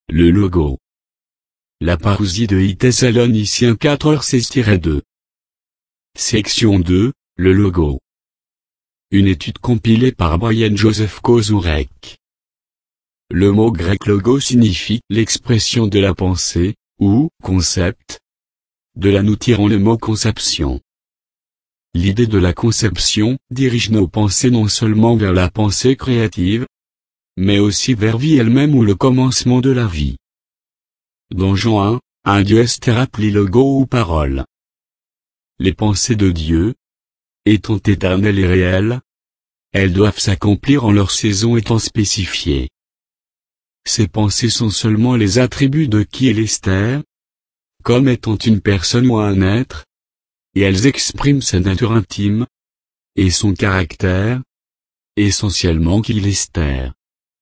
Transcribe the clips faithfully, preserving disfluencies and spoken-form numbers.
le logo. La parousie de I Thessaloniciens quatre seize deux. Section deux, le logo. Une étude compilée par Brian Joseph Kozurek. Le mot grec logo signifie l'expression de la pensée, ou concept. De là nous tirons le mot conception. L'idée de la conception dirige nos pensées non seulement vers la pensée créative, mais aussi vers vie elle-même ou le commencement de la vie. Dans Jean un, un Dieu est appelé logo ou parole. Les pensées de Dieu, étant éternelles et réelles, elles doivent s'accomplir en leur saison étant spécifiées. Ces pensées sont seulement les attributs de qui est l'Esther, comme étant une personne ou un être, et elles expriment sa nature intime, et son caractère, essentiellement qu'il est Esther.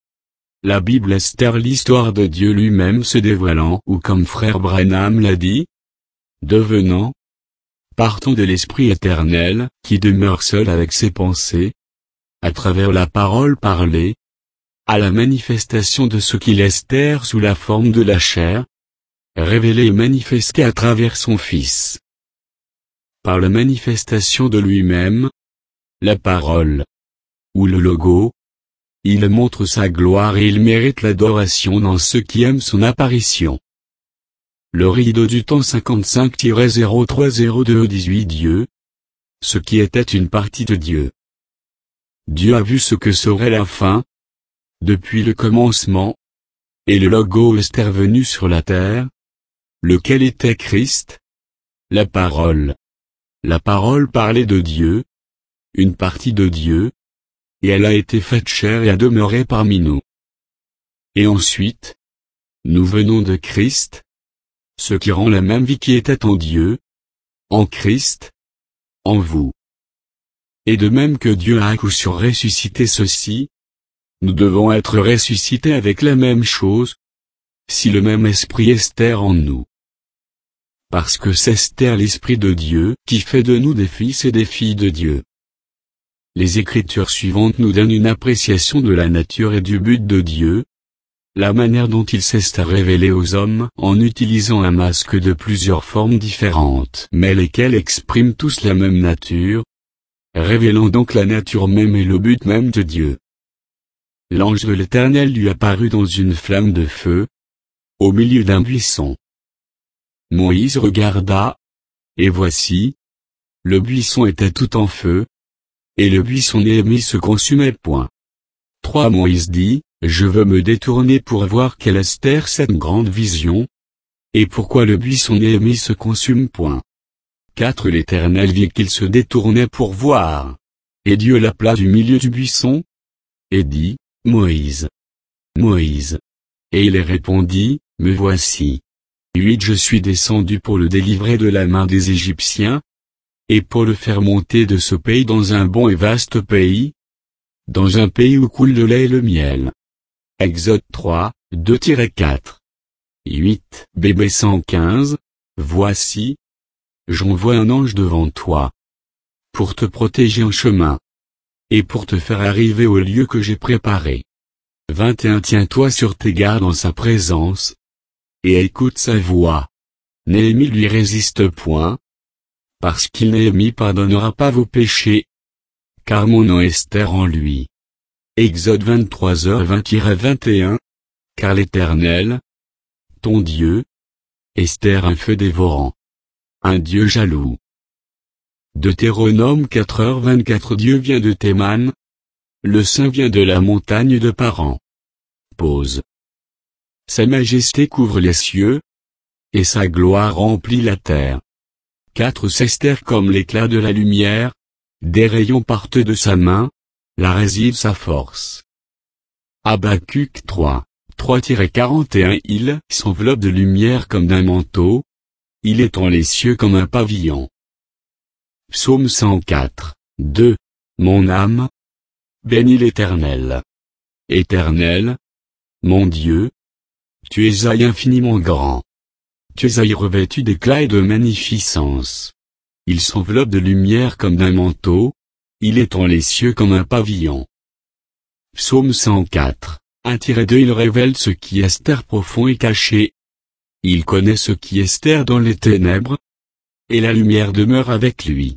La Bible Esther l'histoire de Dieu lui-même se dévoilant ou comme frère Branham l'a dit, devenant, partant de l'Esprit éternel, qui demeure seul avec ses pensées, à travers la parole parlée, à la manifestation de ce qu'il est Esther sous la forme de la chair, révélé et manifesté à travers son Fils. Par la manifestation de lui-même, la parole, ou le logo, il montre sa gloire et il mérite l'adoration dans ceux qui aiment son apparition. Le rideau du temps cinquante-cinq zéro trois zéro deux dix-huit Dieu, ce qui était une partie de Dieu. Dieu a vu ce que serait la fin, depuis le commencement, et le logo est revenu sur la terre, lequel était Christ, la parole. La parole parlait de Dieu, une partie de Dieu, et elle a été faite chair et a demeuré parmi nous. Et ensuite, nous venons de Christ, ce qui rend la même vie qui était en Dieu, en Christ, en vous. Et de même que Dieu a à coup sûr ressuscité ceci, nous devons être ressuscités avec la même chose, si le même esprit Esther en nous. Parce que c'est Esther l'esprit de Dieu qui fait de nous des fils et des filles de Dieu. Les Écritures suivantes nous donnent une appréciation de la nature et du but de Dieu, la manière dont il s'est révélé aux hommes en utilisant un masque de plusieurs formes différentes, mais lesquelles expriment tous la même nature, révélant donc la nature même et le but même de Dieu. L'ange de l'Éternel lui apparut dans une flamme de feu, au milieu d'un buisson. Moïse regarda, et voici, le buisson était tout en feu, et le buisson Néhémie se consumait point. trois Moïse dit, je veux me détourner pour voir quelle est cette grande vision, et pourquoi le buisson Néhémie se consume point. quatre L'Éternel vit qu'il se détournait pour voir, et Dieu l'appela du milieu du buisson, et dit, Moïse, Moïse. Et il répondit, me voici. huit Je suis descendu pour le délivrer de la main des Égyptiens, et pour le faire monter de ce pays dans un bon et vaste pays, dans un pays où coule le lait et le miel. Exode trois, deux quatre. huit B B cent quinze, voici, j'envoie un ange devant toi, pour te protéger en chemin, et pour te faire arriver au lieu que j'ai préparé. vingt et un Tiens-toi sur tes gardes en sa présence, et écoute sa voix. Néhémie lui résiste point, parce qu'il Néhémie pardonnera pas vos péchés, car mon nom est Esther en lui. Exode vingt-trois heures vingt vingt et un, car l'Éternel, ton Dieu, Esther un feu dévorant, un Dieu jaloux. Deutéronome quatre heures vingt-quatre Dieu vient de Théman, le Saint vient de la montagne de Paran. Pause. Sa majesté couvre les cieux, et sa gloire remplit la terre. quatre S'Esther comme l'éclat de la lumière, des rayons partent de sa main, la réside sa force. Habacuc trois, trois quarante et un Il s'enveloppe de lumière comme d'un manteau, il étend les cieux comme un pavillon. Psaume cent quatre, deux. Mon âme, bénis l'Éternel. Éternel, mon Dieu, tu es aïe infiniment grand. Tu es aïe revêtu d'éclat et de magnificence. Il s'enveloppe de lumière comme d'un manteau, il étend les cieux comme un pavillon. Psaume cent quatre. un deux Il révèle ce qui est profond et caché. Il connaît ce qui est dans les ténèbres. Et la lumière demeure avec lui.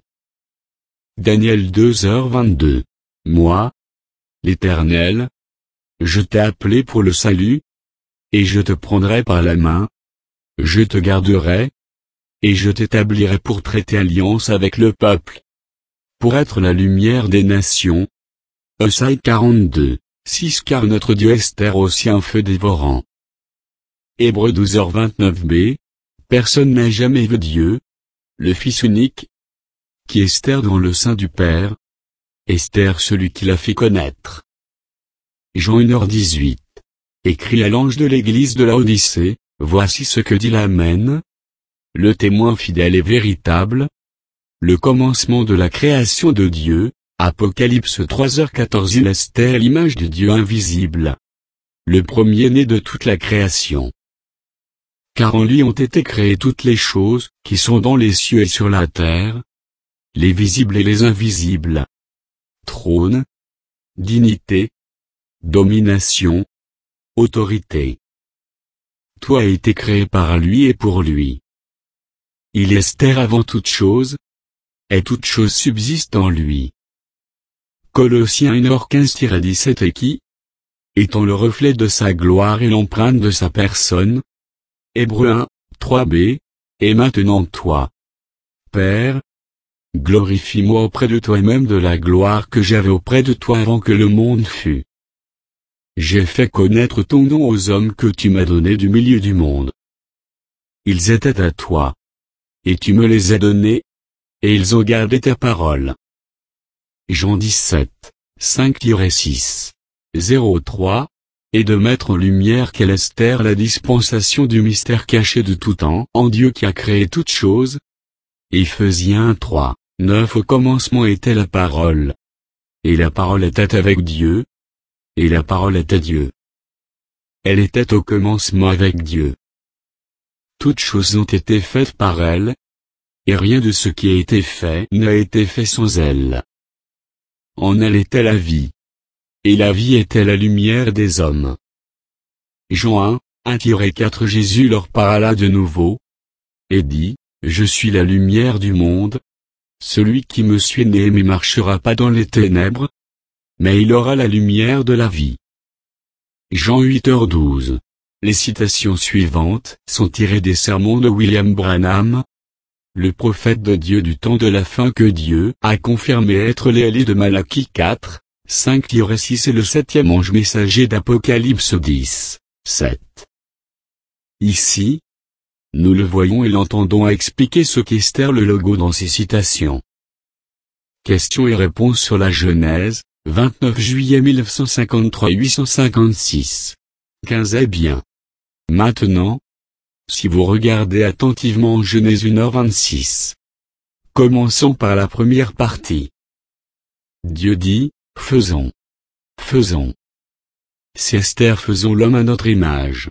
Daniel deux heures vingt-deux. Moi, l'Éternel, je t'ai appelé pour le salut, et je te prendrai par la main, je te garderai, et je t'établirai pour traiter alliance avec le peuple, pour être la lumière des nations. Osaïe quarante-deux, six Car notre Dieu est aussi un feu dévorant. Hébreux douze heures vingt-neuf b. Personne n'a jamais vu Dieu, le Fils unique, qui est dans le sein du Père, Esther celui qui l'a fait connaître. Jean une heure dix-huit. Écrit à l'ange de l'église de Laodicée, voici ce que dit l'Amen, le témoin fidèle et véritable, le commencement de la création de Dieu, Apocalypse trois heures quatorze Il est l'image de Dieu invisible, le premier-né de toute la création. Car en lui ont été créées toutes les choses, qui sont dans les cieux et sur la terre, les visibles et les invisibles. Trône, dignité, domination, autorité. Tout a été créé par lui et pour lui. Il est avant toute chose, et toute chose subsiste en lui. Colossiens une heure quinze dix-sept Et qui, étant le reflet de sa gloire et l'empreinte de sa personne, Hébreux un, trois b, et maintenant toi, Père, glorifie-moi auprès de toi et même de la gloire que j'avais auprès de toi avant que le monde fût. J'ai fait connaître ton nom aux hommes que tu m'as donnés du milieu du monde. Ils étaient à toi. Et tu me les as donnés, et ils ont gardé ta parole. Jean dix-sept, cinq six, zéro trois, et de mettre en lumière quelle est la dispensation du mystère caché de tout temps en Dieu qui a créé toutes choses. Éphésiens trois, neuf Au commencement était la parole. Et la parole était avec Dieu. Et la parole était Dieu. Elle était au commencement avec Dieu. Toutes choses ont été faites par elle. Et rien de ce qui a été fait n'a été fait sans elle. En elle était la vie. Et la vie était la lumière des hommes. Jean un, un quatre Jésus leur parla de nouveau, et dit, Je suis la lumière du monde. Celui qui me suit ne marchera pas dans les ténèbres, mais il aura la lumière de la vie. Jean huit heures douze. Les citations suivantes sont tirées des sermons de William Branham, le prophète de Dieu du temps de la fin que Dieu a confirmé être l'Élie de Malachie quatre, cinq six et le septième ange messager d'Apocalypse dix, sept. Ici, nous le voyons et l'entendons expliquer ce qu'est le logo dans ces citations. Questions et réponses sur la Genèse, vingt-neuf juillet mille neuf cent cinquante-trois huit cent cinquante-six. quinze Eh bien. Maintenant, si vous regardez attentivement en Genèse une heure vingt-six. Commençons par la première partie. Dieu dit, faisons. Faisons. C'est Esther faisons l'homme à notre image.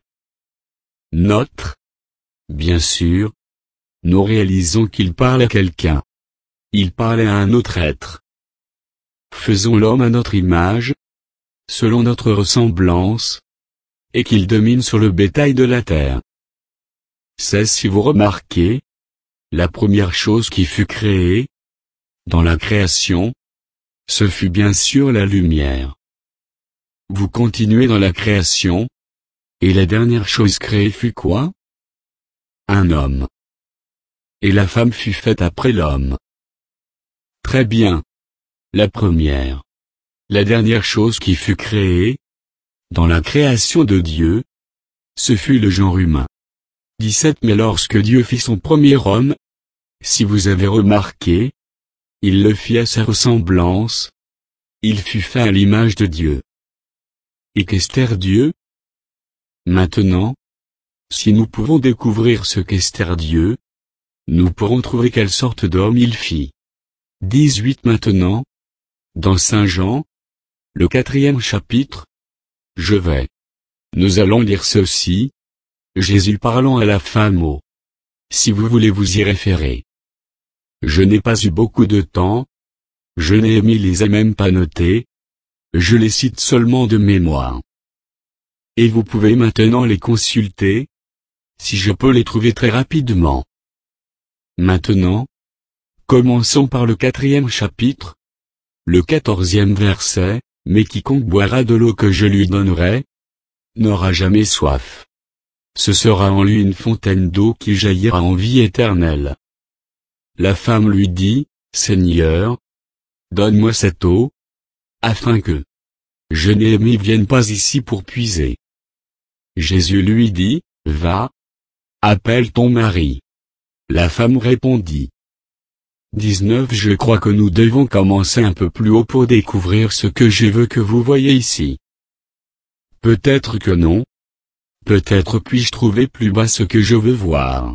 Notre. Bien sûr. Nous réalisons qu'il parle à quelqu'un. Il parle à un autre être. Faisons l'homme à notre image, selon notre ressemblance, et qu'il domine sur le bétail de la terre. C'est si vous remarquez, la première chose qui fut créée, dans la création, ce fut bien sûr la lumière. Vous continuez dans la création, et la dernière chose créée fut quoi? Un homme. Et la femme fut faite après l'homme. Très bien. La première. La dernière chose qui fut créée, dans la création de Dieu, ce fut le genre humain. dix-sept Mais lorsque Dieu fit son premier homme, si vous avez remarqué, il le fit à sa ressemblance, il fut fait à l'image de Dieu. Et qu'est Dieu? Maintenant, si nous pouvons découvrir ce qu'est Dieu, nous pourrons trouver quelle sorte d'homme il fit. dix-huit Maintenant, dans Saint Jean, le quatrième chapitre, je vais. Nous allons lire ceci. Jésus parlant à la femme au. Si vous voulez vous y référer. Je n'ai pas eu beaucoup de temps. Je n'ai mis les ai même pas notés. Je les cite seulement de mémoire. Et vous pouvez maintenant les consulter, si je peux les trouver très rapidement. Maintenant, commençons par le quatrième chapitre, le quatorzième verset, « Mais quiconque boira de l'eau que je lui donnerai, n'aura jamais soif. Ce sera en lui une fontaine d'eau qui jaillira en vie éternelle. » La femme lui dit, « Seigneur, donne-moi cette eau, afin que je Néhémie vienne pas ici pour puiser. » Jésus lui dit, « Va, appelle ton mari. » La femme répondit. dix-neuf Je crois que nous devons commencer un peu plus haut pour découvrir ce que je veux que vous voyez ici. Peut-être que non. Peut-être puis-je trouver plus bas ce que je veux voir.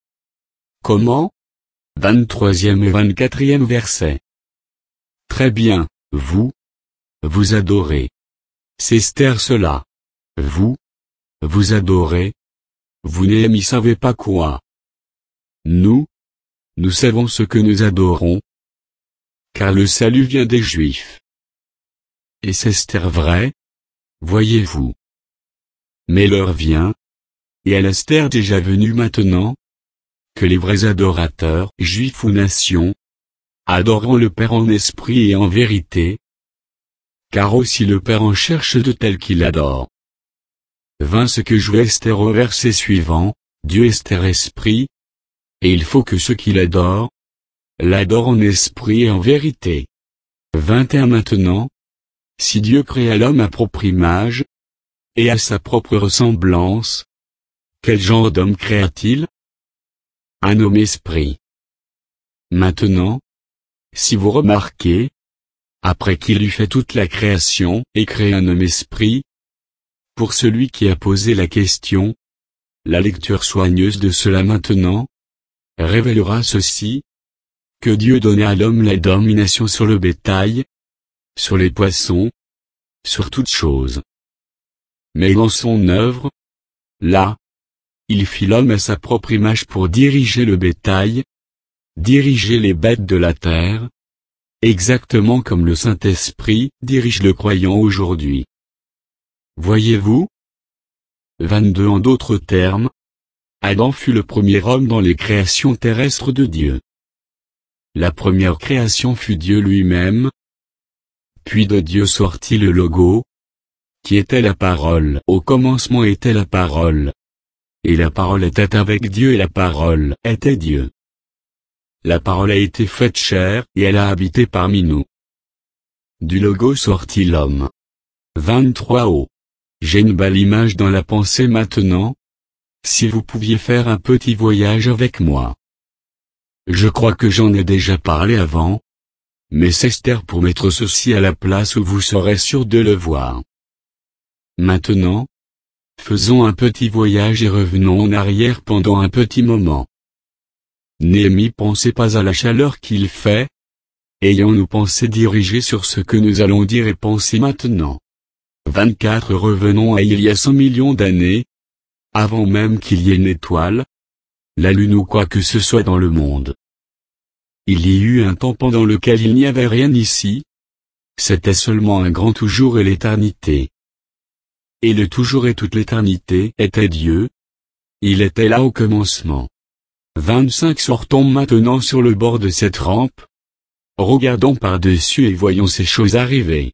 Comment? vingt-troisième et vingt-quatrième verset. Très bien, vous, vous adorez. C'est Esther cela. Vous, vous adorez. Vous Néhémie savez pas quoi. Nous, nous savons ce que nous adorons. Car le salut vient des Juifs. Et c'est Esther vrai? Voyez-vous. Mais l'heure vient, et elle est Esther déjà venue maintenant, que les vrais adorateurs, juifs ou nations, adoreront le Père en esprit et en vérité, car aussi le Père en cherche de tels qu'il adore. vingt Ce que joue Esther au verset suivant, Dieu Esther esprit, et il faut que ceux qui l'adorent, l'adorent en esprit et en vérité. vingt et un Maintenant, si Dieu créa l'homme à propre image, et à sa propre ressemblance, quel genre d'homme créa-t-il? Un homme esprit. Maintenant, si vous remarquez, après qu'il eut fait toute la création et créé un homme esprit, pour celui qui a posé la question, la lecture soigneuse de cela maintenant, révélera ceci, que Dieu donna à l'homme la domination sur le bétail, sur les poissons, sur toutes choses. Mais dans son œuvre, là, il fit l'homme à sa propre image pour diriger le bétail, diriger les bêtes de la terre, exactement comme le Saint-Esprit dirige le croyant aujourd'hui. Voyez-vous? vingt-deux En d'autres termes, Adam fut le premier homme dans les créations terrestres de Dieu. La première création fut Dieu lui-même. Puis de Dieu sortit le Logo, qui était la parole. Au commencement était la parole. Et la parole était avec Dieu et la parole était Dieu. La parole a été faite chair et elle a habité parmi nous. Du Logo sortit l'homme. vingt-trois Oh. J'ai une belle image dans la pensée maintenant. Si vous pouviez faire un petit voyage avec moi. Je crois que j'en ai déjà parlé avant. Mais c'est Esther pour mettre ceci à la place où vous serez sûr de le voir. Maintenant, faisons un petit voyage et revenons en arrière pendant un petit moment. Néhémie pensez pas à la chaleur qu'il fait. Ayons-nous pensé diriger sur ce que nous allons dire et penser maintenant. vingt-quatre Revenons à il y a cent millions d'années. Avant même qu'il y ait une étoile, la lune ou quoi que ce soit dans le monde. Il y eut un temps pendant lequel il n'y avait rien ici. C'était seulement un grand toujours et l'éternité. Et le toujours et toute l'éternité était Dieu. Il était là au commencement. vingt-cinq Sortons maintenant sur le bord de cette rampe. Regardons par-dessus et voyons ces choses arriver.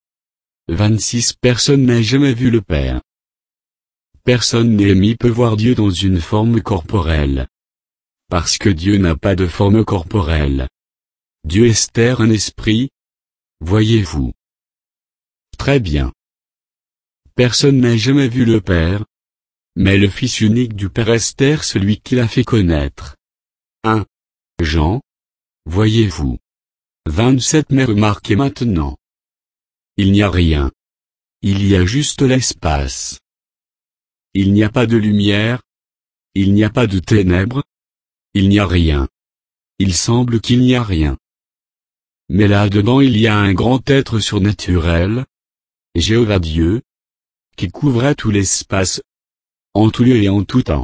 vingt-six Personne n'a jamais vu le Père. Personne Néhémie peut voir Dieu dans une forme corporelle. Parce que Dieu n'a pas de forme corporelle. Dieu Esther un esprit. Voyez-vous. Très bien. Personne n'a jamais vu le Père. Mais le Fils unique du Père Esther celui qui l'a fait connaître. un Jean. Voyez-vous. vingt-sept Mais remarquez maintenant. Il n'y a rien. Il y a juste l'espace. Il n'y a pas de lumière. Il n'y a pas de ténèbres. Il n'y a rien. Il semble qu'il n'y a rien. Mais là-dedans il y a un grand être surnaturel, Jéhovah Dieu, qui couvrait tout l'espace, en tout lieu et en tout temps.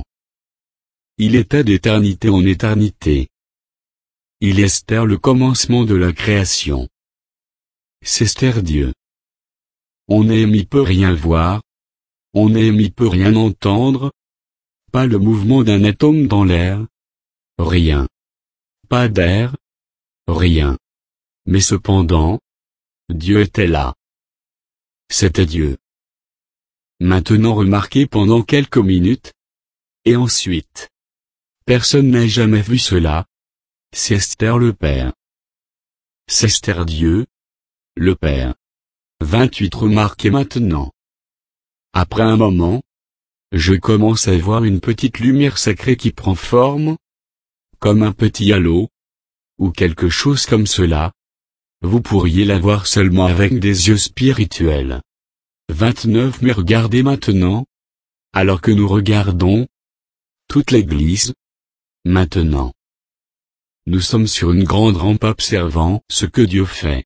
Il était d'éternité en éternité. Il est Esther le commencement de la création. C'est Esther Dieu. On Néhémie peut rien voir. On Néhémie peut rien entendre. Pas le mouvement d'un atome dans l'air. Rien. Pas d'air. Rien. Mais cependant, Dieu était là. C'était Dieu. Maintenant remarquez pendant quelques minutes. Et ensuite. Personne n'a jamais vu cela. C'est Esther le Père. C'est Esther Dieu, le Père. vingt-huit Remarquez maintenant. Après un moment, je commence à voir une petite lumière sacrée qui prend forme, comme un petit halo, ou quelque chose comme cela. Vous pourriez la voir seulement avec des yeux spirituels. vingt-neuf Mais regardez maintenant, alors que nous regardons, toute l'Église, maintenant. Nous sommes sur une grande rampe observant ce que Dieu fait.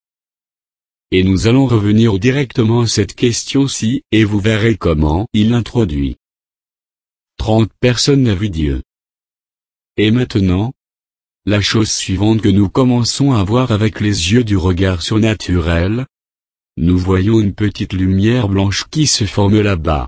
Et nous allons revenir directement à cette question-ci, et vous verrez comment il l'introduit. Trente personnes ont vu Dieu. Et maintenant, la chose suivante que nous commençons à voir avec les yeux du regard surnaturel, nous voyons une petite lumière blanche qui se forme là-bas.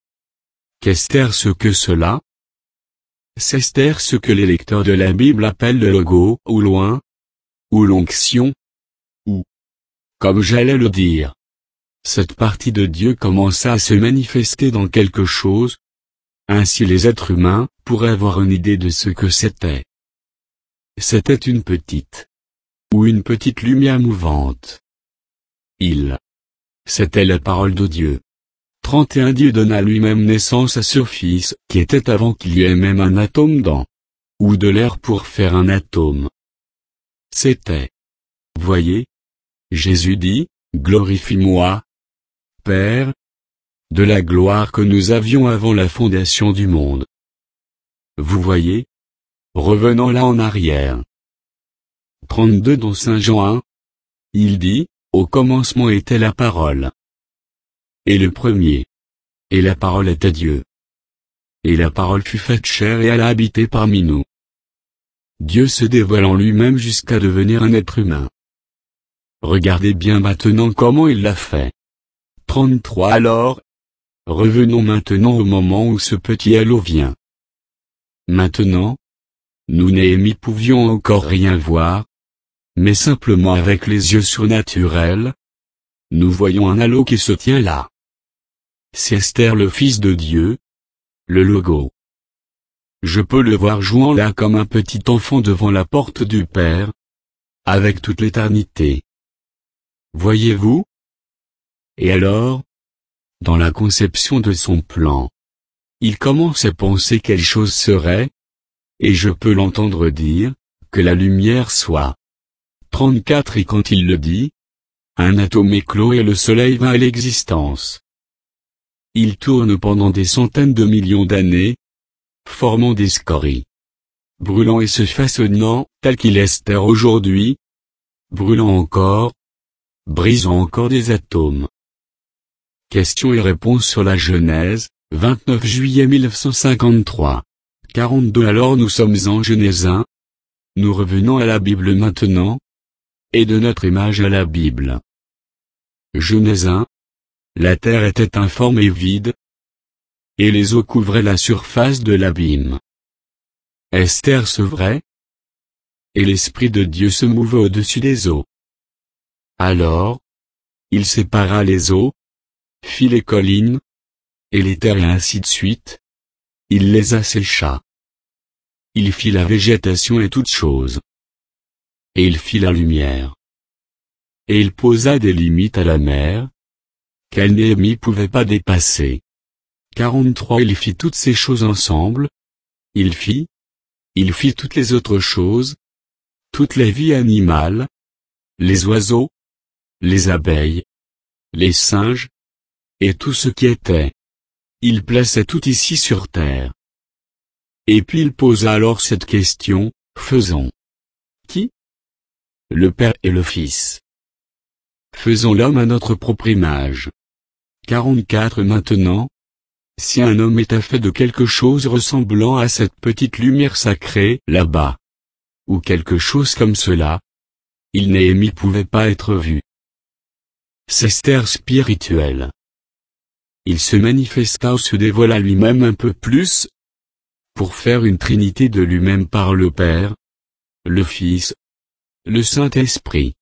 Qu'est-ce ce que cela? C'est Esther ce que les lecteurs de la Bible appellent le logo, ou loin, ou l'onction, ou, comme j'allais le dire, cette partie de Dieu commença à se manifester dans quelque chose. Ainsi les êtres humains pourraient avoir une idée de ce que c'était. C'était une petite, ou une petite lumière mouvante. Il. C'était la parole de Dieu. trente et un Dieu donna lui-même naissance à ce Fils, qui était avant qu'il y ait même un atome dans, ou de l'air pour faire un atome. C'était. Voyez. Jésus dit, glorifie-moi, Père, de la gloire que nous avions avant la fondation du monde. Vous voyez? Revenons là en arrière. trente-deux Dans Saint Jean un, il dit, au commencement était la parole. Et le premier. Et la parole était Dieu. Et la parole fut faite chair et elle a habité parmi nous. Dieu se dévoile en lui-même jusqu'à devenir un être humain. Regardez bien maintenant comment il l'a fait. trente-trois Alors, revenons maintenant au moment où ce petit halo vient. Maintenant, nous Néhémie pouvions encore rien voir, mais simplement avec les yeux surnaturels, nous voyons un halo qui se tient là. C'est Esther le Fils de Dieu, le logo. Je peux le voir jouant là comme un petit enfant devant la porte du Père, avec toute l'éternité. Voyez-vous? Et alors, dans la conception de son plan, il commence à penser quelle chose serait, et je peux l'entendre dire, que la lumière soit. trente-quatre Et quand il le dit, un atome éclot et le soleil vint à l'existence. Il tourne pendant des centaines de millions d'années, formant des scories, brûlant et se façonnant, tel qu'il est Esther aujourd'hui, brûlant encore, brisant encore des atomes. Questions et réponses sur la Genèse, vingt-neuf juillet mille neuf cent cinquante-trois. quarante-deux Alors nous sommes en Genèse un. Nous revenons à la Bible maintenant, et de notre image à la Bible. Genèse un. La terre était informe et vide, et les eaux couvraient la surface de l'abîme. Esther sevrait, et l'Esprit de Dieu se mouvait au-dessus des eaux. Alors, il sépara les eaux, fit les collines, et les terres et ainsi de suite. Il les assécha. Il fit la végétation et toutes choses. Et il fit la lumière. Et il posa des limites à la mer, qu'elle Néhémie pouvait pas dépasser. quarante-trois Il fit toutes ces choses ensemble. Il fit. Il fit toutes les autres choses. Toutes les vies animales. Les oiseaux. Les abeilles. Les singes. Et tout ce qui était. Il plaçait tout ici sur terre. Et puis il posa alors cette question, faisons. Qui? Le Père et le Fils. Faisons l'homme à notre propre image. quarante-quatre Maintenant, si un homme était fait de quelque chose ressemblant à cette petite lumière sacrée là-bas, ou quelque chose comme cela, il Néhémie pouvait pas être vu. C'est Esther spirituel. il se manifesta ou se dévoila lui-même un peu plus, pour faire une trinité de lui-même par le Père, le Fils, le Saint-Esprit.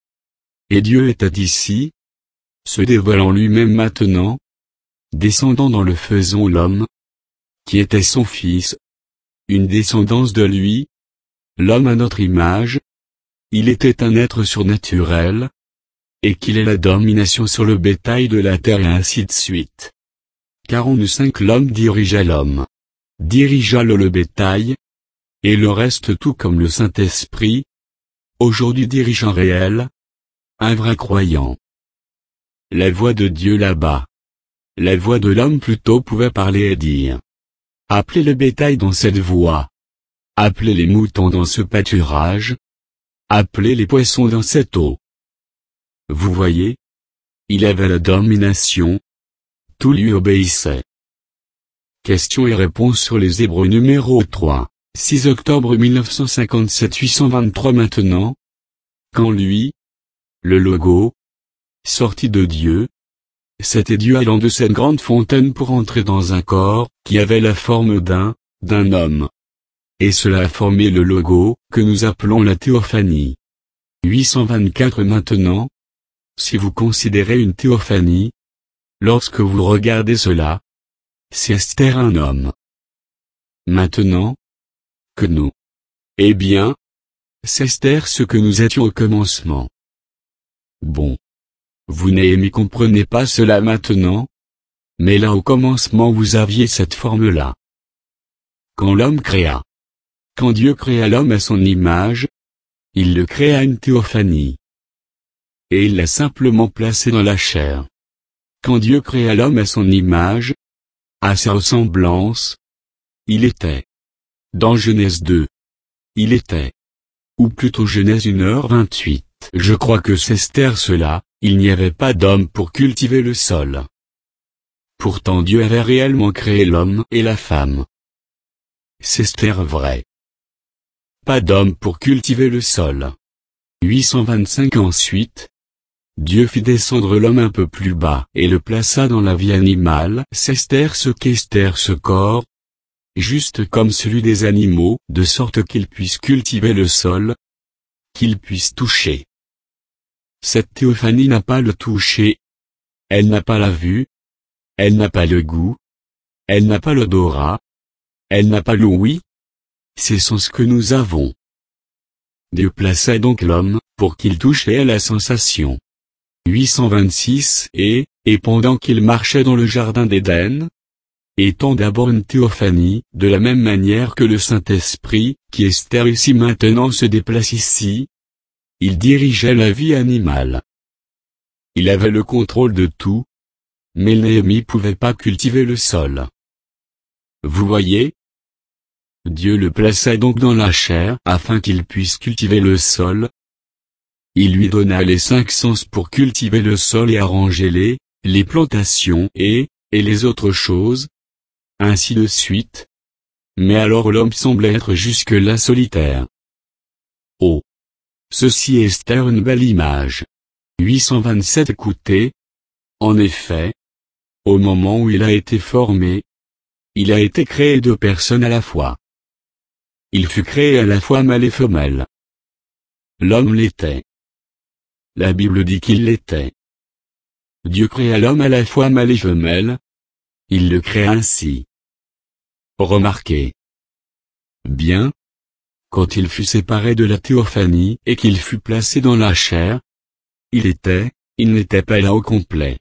Et Dieu était ici, se dévoilant lui-même maintenant, descendant dans le faisant l'homme, qui était son Fils, une descendance de lui, l'homme à notre image, il était un être surnaturel, et qu'il ait la domination sur le bétail de la terre et ainsi de suite. quarante-cinq L'homme dirigea l'homme, dirigea le, le bétail, et le reste tout comme le Saint-Esprit, aujourd'hui dirige un réel, un vrai croyant. La voix de Dieu là-bas. La voix de l'homme plutôt pouvait parler et dire. Appelez le bétail dans cette voie. Appelez les moutons dans ce pâturage. Appelez les poissons dans cette eau. Vous voyez? Il avait la domination. Tout lui obéissait. Questions et réponses sur les Hébreux numéro trois, six octobre mille neuf cent cinquante-sept huit cent vingt-trois Maintenant, quand lui, le Logo, sortit de Dieu, c'était Dieu allant de cette grande fontaine pour entrer dans un corps, qui avait la forme d'un, d'un homme. Et cela a formé le Logo, que nous appelons la théophanie. huit cent vingt-quatre Maintenant, si vous considérez une théophanie, lorsque vous regardez cela, c'est Esther un homme. Maintenant, que nous. Eh bien, c'est Esther ce que nous étions au commencement. Bon. Vous Néhémie comprenez pas cela maintenant? Mais là au commencement vous aviez cette forme-là. Quand l'homme créa. Quand Dieu créa l'homme à son image, il le créa une théophanie. Et il l'a simplement placé dans la chair. Quand Dieu créa l'homme à son image, à sa ressemblance, il était. Dans Genèse deux. Il était. Ou plutôt Genèse une heure vingt-huit. Je crois que c'est Esther cela, il n'y avait pas d'homme pour cultiver le sol. Pourtant Dieu avait réellement créé l'homme et la femme. C'est Esther vrai. Pas d'homme pour cultiver le sol. huit cent vingt-cinq Ensuite, Dieu fit descendre l'homme un peu plus bas et le plaça dans la vie animale. C'est Esther ce qu'Esther ce corps, juste comme celui des animaux, de sorte qu'il puisse cultiver le sol, qu'il puisse toucher. Cette théophanie n'a pas le toucher, elle n'a pas la vue, elle n'a pas le goût, elle n'a pas l'odorat, elle n'a pas l'ouïe, c'est ce que nous avons. Dieu plaça donc l'homme, pour qu'il touche à la sensation. huit cent vingt-six Et, et pendant qu'il marchait dans le jardin d'Éden, étant d'abord une théophanie, de la même manière que le Saint-Esprit, qui Esther ici maintenant se déplace ici, il dirigeait la vie animale. Il avait le contrôle de tout, mais Néhémie pouvait pas cultiver le sol. Vous voyez? Dieu le plaça donc dans la chair afin qu'il puisse cultiver le sol. Il lui donna les cinq sens pour cultiver le sol et arranger les, les plantations et, et les autres choses, ainsi de suite. Mais alors l'homme semblait être jusque-là solitaire. Oh! Ceci est Esther une belle image. huit cent vingt-sept Écoutez. En effet, au moment où il a été formé, il a été créé deux personnes à la fois. Il fut créé à la fois mâle et femelle. L'homme l'était. La Bible dit qu'il l'était. Dieu créa l'homme à la fois mâle et femelle. Il le créa ainsi. Remarquez. Bien. Quand il fut séparé de la théophanie et qu'il fut placé dans la chair, il était, il n'était pas là au complet.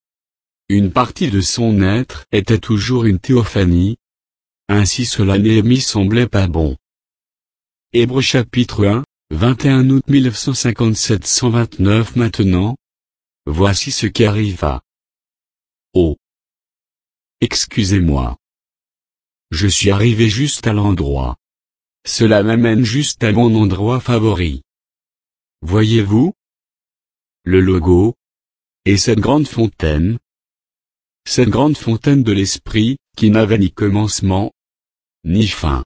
Une partie de son être était toujours une théophanie. Ainsi cela Néhémie semblait pas bon. Hébreux chapitre un, vingt et un août mille neuf cent cinquante-sept cent vingt-neuf Maintenant, voici ce qui arriva. Oh! Excusez-moi. Je suis arrivé juste à l'endroit. Cela m'amène juste à mon endroit favori. Voyez-vous? Le logo. Et cette grande fontaine. Cette grande fontaine de l'esprit, qui n'avait ni commencement, ni fin.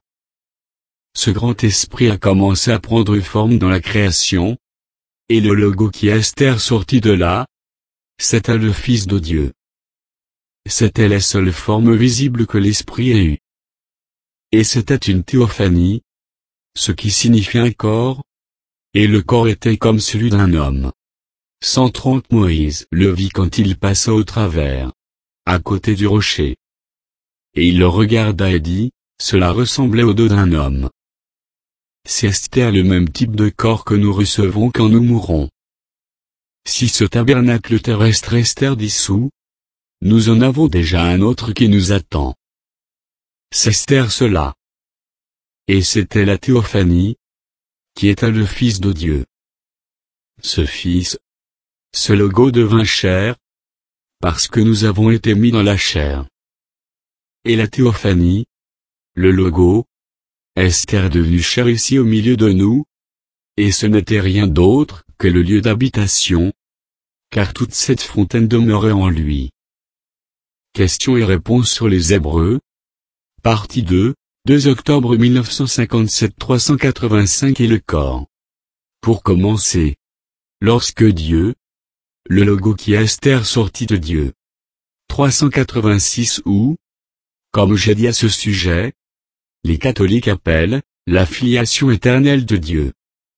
Ce grand esprit a commencé à prendre forme dans la création. Et le logo qui est Esther sorti de là, c'était le Fils de Dieu. C'était la seule forme visible que l'Esprit ait eue. Et c'était une théophanie, ce qui signifie un corps, et le corps était comme celui d'un homme. cent trente Moïse le vit quand il passa au travers, à côté du rocher. Et il le regarda et dit, cela ressemblait au dos d'un homme. C'est Esther le même type de corps que nous recevons quand nous mourrons. Si ce tabernacle terrestre Esther dissous, nous en avons déjà un autre qui nous attend. C'est Esther cela. Et c'était la théophanie, qui était le Fils de Dieu. Ce Fils, ce logo devint chair, parce que nous avons été mis dans la chair. Et la théophanie, le logo, Esther est devenue chair ici au milieu de nous, et ce n'était rien d'autre que le lieu d'habitation, car toute cette fontaine demeurait en lui. Questions et réponses sur les Hébreux. Partie deux, deux octobre mille neuf cent cinquante-sept trois cent quatre-vingt-cinq et le corps. Pour commencer, lorsque Dieu, le logo qui est Esther sortit de Dieu. trois cent quatre-vingt-six ou, comme j'ai dit à ce sujet, les catholiques appellent, la filiation éternelle de Dieu.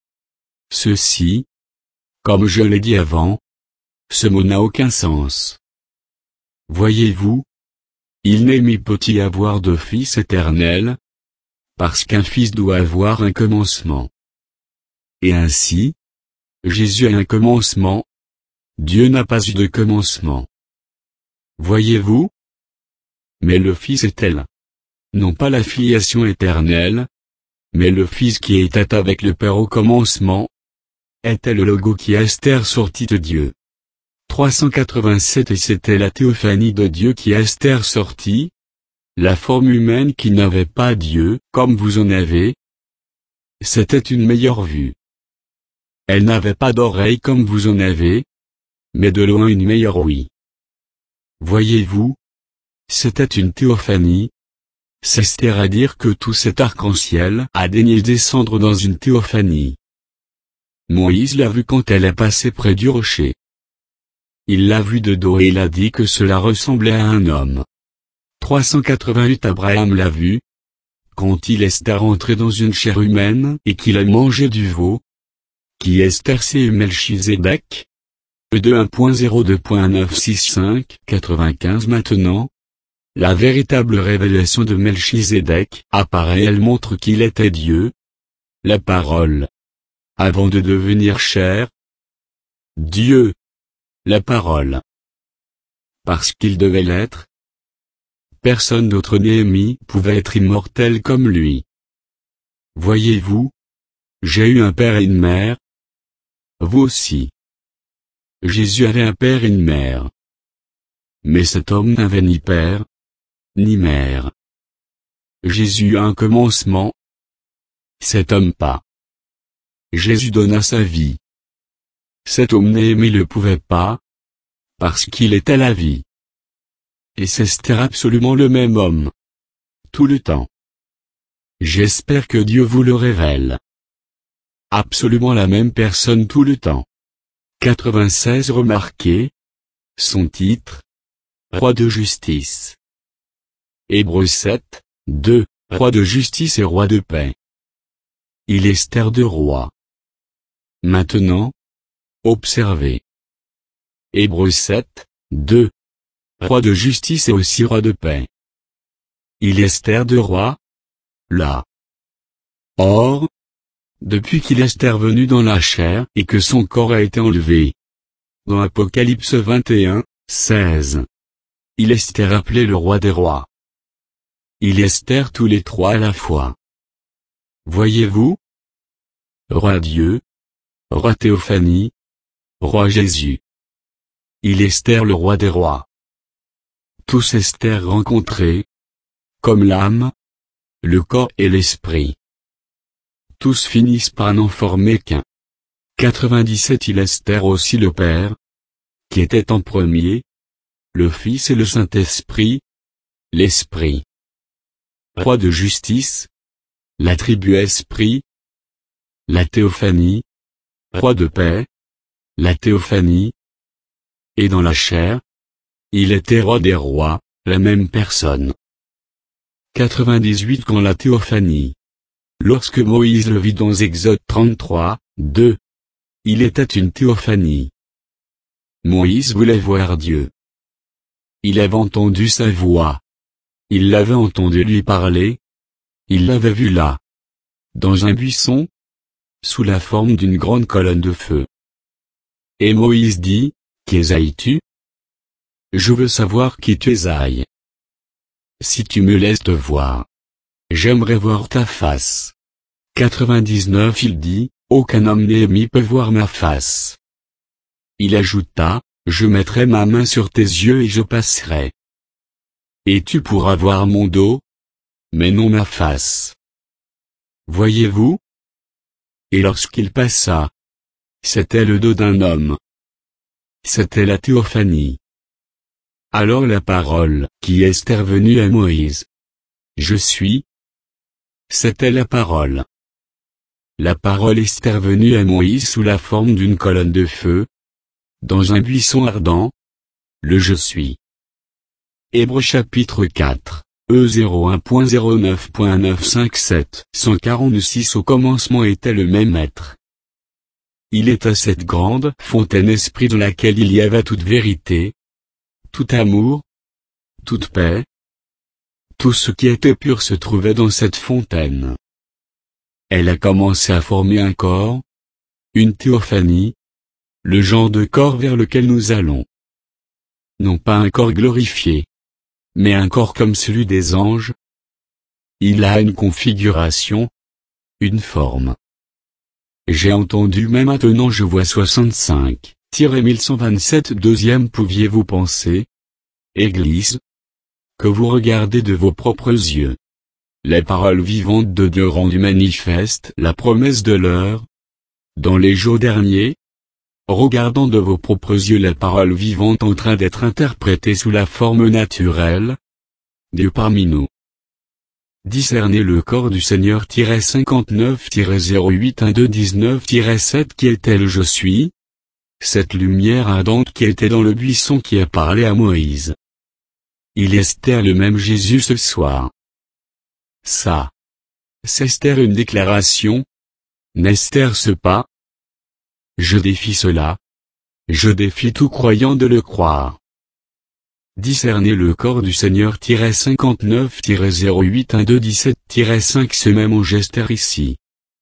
Ceci, comme je l'ai dit avant, ce mot n'a aucun sens. Voyez-vous, il n'est mis peut-y avoir de fils éternel, parce qu'un fils doit avoir un commencement. Et ainsi, Jésus a un commencement, Dieu n'a pas eu de commencement. Voyez-vous? Mais le Fils est-elle, non pas la filiation éternelle, mais le Fils qui était avec le Père au commencement, était le logo qui est Esther sortit de Dieu. trois cent quatre-vingt-sept et c'était la théophanie de Dieu qui est Esther sortit, la forme humaine qui n'avait pas Dieu, comme vous en avez. C'était une meilleure vue. Elle n'avait pas d'oreille comme vous en avez, mais de loin une meilleure ouïe. Voyez-vous? C'était une théophanie. C'est à dire que tout cet arc-en-ciel a daigné descendre dans une théophanie. Moïse l'a vu quand elle est passée près du rocher. Il l'a vu de dos et il a dit que cela ressemblait à un homme. trois cent quatre-vingt-huit Abraham l'a vu, quand il est rentré dans une chair humaine et qu'il a mangé du veau, qui est c'est Melchizedek. E de un point zéro deux point neuf six cinq quatre-vingt-quinze Maintenant, la véritable révélation de Melchizedek apparaît, elle montre qu'il était Dieu, la parole, avant de devenir chair. Dieu, la parole. Parce qu'il devait l'être. Personne d'autre Néhémie pouvait être immortel comme lui. Voyez-vous? J'ai eu un père et une mère. Vous aussi. Jésus avait un père et une mère. Mais cet homme n'avait ni père, ni mère. Jésus a un commencement. Cet homme pas. Jésus donna sa vie. Cet homme Néhémie ne le pouvait pas, parce qu'il était la vie. Et c'était absolument le même homme. Tout le temps. J'espère que Dieu vous le révèle. Absolument la même personne tout le temps. quatre-vingt-seize Remarquez. Son titre. Roi de justice. Hébreux sept, deux, Roi de justice et roi de paix. Il est Esther de roi. Maintenant. Observez. Hébreux sept, deux. Roi de justice et aussi roi de paix. Il est Esther de roi. Là. Or, depuis qu'il est venu dans la chair et que son corps a été enlevé. Dans Apocalypse vingt et un, seize. Il est appelé le roi des rois. Il est tous les trois à la fois. Voyez-vous? Roi Dieu. Roi Théophanie. Roi Jésus. Il est le roi des rois. Tous Esther rencontrés, comme l'âme, le corps et l'esprit. Tous finissent par n'en former qu'un. quatre-vingt-dix-sept Il Esther aussi le Père, qui était en premier, le Fils et le Saint-Esprit, l'Esprit. Roi de justice, l'attribut Esprit, la théophanie, roi de paix, la théophanie, et dans la chair, Il était roi des rois, la même personne. quatre-vingt-dix-huit Quand la théophanie. Lorsque Moïse le vit dans Exode trente-trois, deux. Il était une théophanie. Moïse voulait voir Dieu. Il avait entendu sa voix. Il l'avait entendu lui parler. Il l'avait vu là. Dans un buisson. Sous la forme d'une grande colonne de feu. Et Moïse dit, Qu'ésailles-tu? Je veux savoir qui tu ésailles. Si tu me laisses te voir. J'aimerais voir ta face. quatre-vingt-dix-neuf Il dit, aucun homme Néhémie peut voir ma face. Il ajouta, je mettrai ma main sur tes yeux et je passerai. Et tu pourras voir mon dos, mais non ma face. Voyez-vous? Et lorsqu'il passa, c'était le dos d'un homme. C'était la théophanie. Alors la parole, qui est venue à Moïse. Je suis. C'était la parole. La parole est venue à Moïse sous la forme d'une colonne de feu. Dans un buisson ardent. Le je suis. Hébreux chapitre quatre. E zéro un point zéro neuf point neuf cinq sept cent quarante-six Au commencement était le même être. Il était cette grande fontaine esprit dans laquelle il y avait toute vérité, tout amour, toute paix. Tout ce qui était pur se trouvait dans cette fontaine. Elle a commencé à former un corps, une théophanie, le genre de corps vers lequel nous allons. Non pas un corps glorifié, mais un corps comme celui des anges. Il a une configuration, une forme. J'ai entendu mais maintenant je vois soixante-cinq mille cent vingt-sept Deuxième pouviez-vous penser, Église, que vous regardez de vos propres yeux les paroles vivantes de Dieu rendues manifestes la promesse de l'heure, dans les jours derniers, regardant de vos propres yeux les paroles vivantes en train d'être interprétées sous la forme naturelle, Dieu parmi nous. Discernez le corps du Seigneur cinquante-neuf zéro huit un deux dix-neuf sept Qui était le je suis? Cette lumière ardente qui était dans le buisson qui a parlé à Moïse. Il est Esther le même Jésus ce soir. Ça. C'est Esther une déclaration? N'est-Esther ce pas? Je défie cela. Je défie tout croyant de le croire. Discernez le corps du Seigneur cinquante-neuf zéro huit un deux dix-sept cinq Ce même ange Esther ici.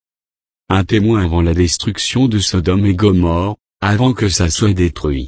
Un témoin avant la destruction de Sodome et Gomorrhe, avant que ça soit détruit.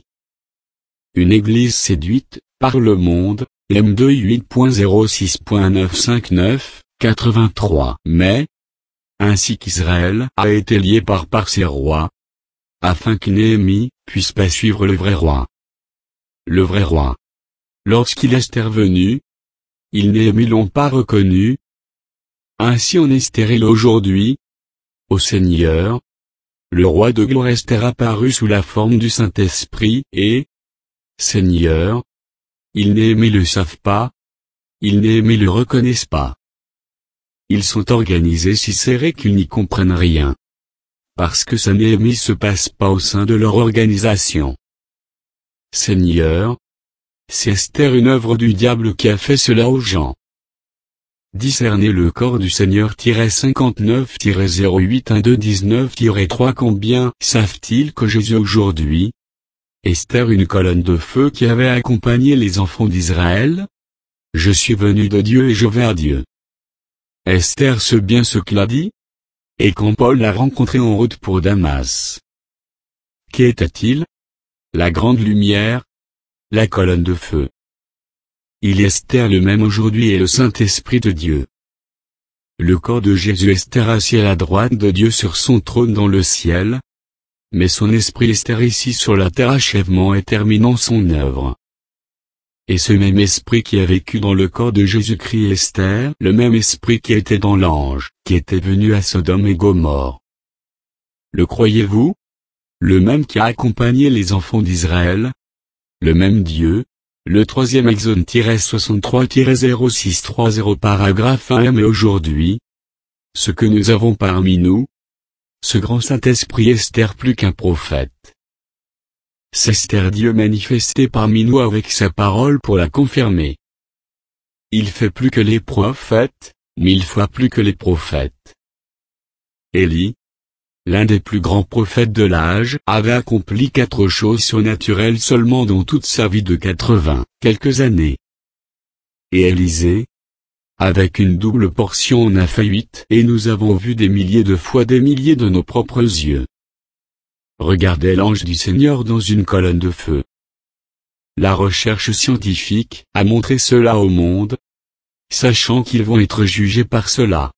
Une église séduite, par le monde, M vingt-huit point zéro six point neuf cinquante-neuf, quatre-vingt-trois Mais, ainsi qu'Israël a été lié par par ses rois, afin que Néhémie puisse pas suivre le vrai roi. Le vrai roi. Lorsqu'il est intervenu, ils Néhémie l'ont pas reconnu. Ainsi on est stérile aujourd'hui. Au Seigneur, le roi de gloire Esther apparu sous la forme du Saint-Esprit et, Seigneur, ils Néhémie le savent pas, ils Néhémie le reconnaissent pas. Ils sont organisés si serrés qu'ils n'y comprennent rien. Parce que ça Néhémie se passe pas au sein de leur organisation. Seigneur, c'est Esther une œuvre du diable qui a fait cela aux gens. Discernez le corps du Seigneur cinquante-neuf zéro huit un deux dix-neuf trois Combien savent-ils que Jésus aujourd'hui? Esther une colonne de feu qui avait accompagné les enfants d'Israël? Je suis venu de Dieu et je vais à Dieu. Esther sait bien ce qu'il a dit? Et quand Paul l'a rencontré en route pour Damas. Qu'était-il? La grande lumière? La colonne de feu. Il est Esther le même aujourd'hui et le Saint-Esprit de Dieu. Le corps de Jésus Esther assis à la droite de Dieu sur son trône dans le ciel. Mais son esprit Esther ici sur la terre achèvement et terminant son œuvre. Et ce même esprit qui a vécu dans le corps de Jésus-Christ Esther, le même esprit qui était dans l'ange, qui était venu à Sodome et Gomorrhe. Le croyez-vous? Le même qui a accompagné les enfants d'Israël? Le même Dieu? Le troisième Exode soixante-trois zéro six trente paragraphe un Mais aujourd'hui, ce que nous avons parmi nous, ce grand Saint-Esprit Esther plus qu'un prophète. c'est Esther, Dieu manifesté parmi nous avec sa parole pour la confirmer. Il fait plus que les prophètes, mille fois plus que les prophètes. Élie, l'un des plus grands prophètes de l'âge, avait accompli quatre choses surnaturelles seulement dans toute sa vie de quatre-vingts quelques années. Et Élisée, avec une double portion, en a fait huit, et nous avons vu des milliers de fois des milliers de nos propres yeux. Regardez l'ange du Seigneur dans une colonne de feu. La recherche scientifique a montré cela au monde, sachant qu'ils vont être jugés par cela.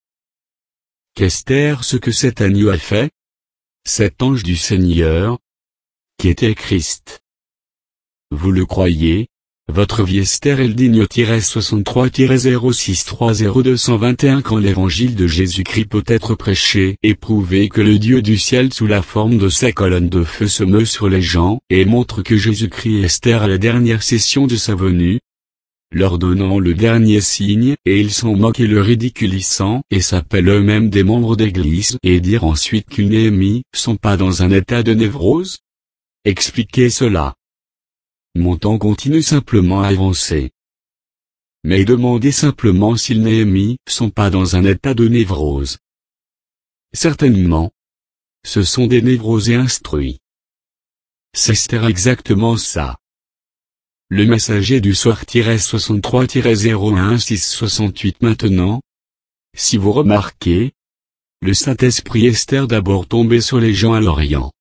Qu'Esther ce que cet agneau a fait? Cet ange du Seigneur, qui était Christ. Vous le croyez? Votre vie Esther est digne soixante-trois zéro six trois zéro deux cent vingt et un quand l'évangile de Jésus-Christ peut être prêché et prouver que le Dieu du ciel sous la forme de sa colonne de feu se meut sur les gens et montre que Jésus-Christ est Esther à la dernière session de sa venue, leur donnant le dernier signe, et ils s'en moquent et le ridiculisant, et s'appellent eux-mêmes des membres d'église, et dire ensuite qu'une Néhémie sont pas dans un état de névrose? Expliquez cela. Mon temps continue simplement à avancer. Mais demandez simplement si les Néhémies sont pas dans un état de névrose. Certainement. Ce sont des névrosés instruits. C'est Esther exactement ça. Le messager du soir soixante-trois zéro un six soixante-huit maintenant. Si vous remarquez, le Saint-Esprit Esther d'abord tombé sur les gens à l'Orient.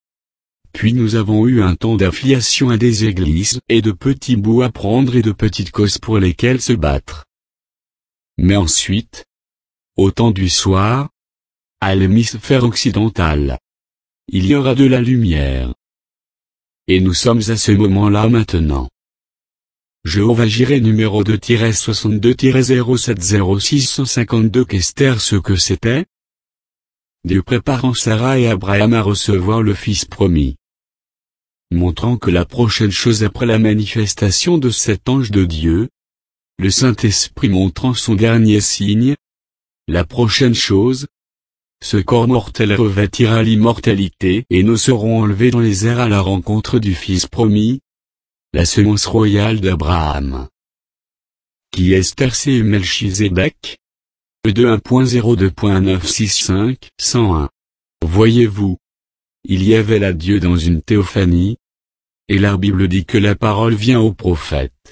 Puis nous avons eu un temps d'affiliation à des églises, et de petits bouts à prendre et de petites causes pour lesquelles se battre. Mais ensuite, au temps du soir, à l'hémisphère occidental, il y aura de la lumière. Et nous sommes à ce moment-là maintenant. Jéhovah Jireh numéro deux soixante-deux zéro sept zéro six cent cinquante-deux qu'Esther ce que c'était? Dieu préparant Sarah et Abraham à recevoir le Fils promis. Montrant que la prochaine chose après la manifestation de cet ange de Dieu, le Saint-Esprit montrant son dernier signe, la prochaine chose, ce corps mortel revêtira l'immortalité et nous serons enlevés dans les airs à la rencontre du Fils promis, la semence royale d'Abraham. Qui est Esther et Melchizedek? E deux un point zéro deux point neuf six cinq cent un. Voyez-vous, il y avait là Dieu dans une théophanie, et la Bible dit que la parole vient au prophète.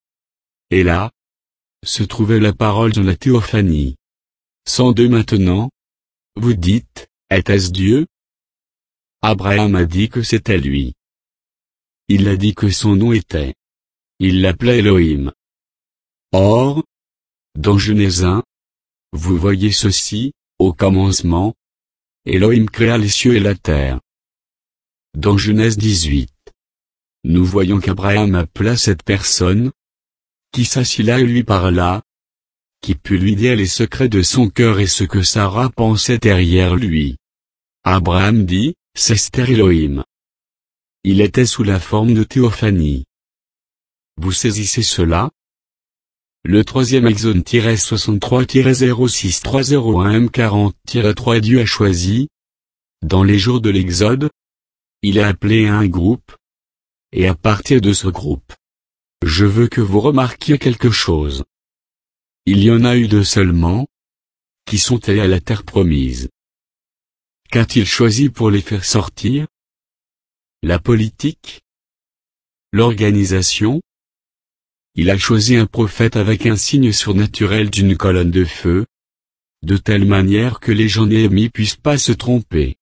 Et là, se trouvait la parole dans la théophanie. cent deux maintenant, vous dites, était-ce Dieu? Abraham a dit que c'était lui. Il a dit que son nom était. Il l'appelait Elohim. Or, dans Genèse un, vous voyez ceci, au commencement, Elohim créa les cieux et la terre. Dans Genèse dix-huit, nous voyons qu'Abraham appela cette personne, qui s'assit là et lui parla, qui put lui dire les secrets de son cœur et ce que Sarah pensait derrière lui. Abraham dit, c'est Esther Elohim. Il était sous la forme de théophanie. Vous saisissez cela? Le troisième Exode soixante-trois zéro six trois zéro un M quarante trois Dieu a choisi, dans les jours de l'Exode, il a appelé un groupe, et à partir de ce groupe, je veux que vous remarquiez quelque chose. Il y en a eu deux seulement, qui sont allés à la terre promise. Qu'a-t-il choisi pour les faire sortir? La politique? L'organisation? Il a choisi un prophète avec un signe surnaturel d'une colonne de feu, de telle manière que les gens Néhémie puissent pas se tromper.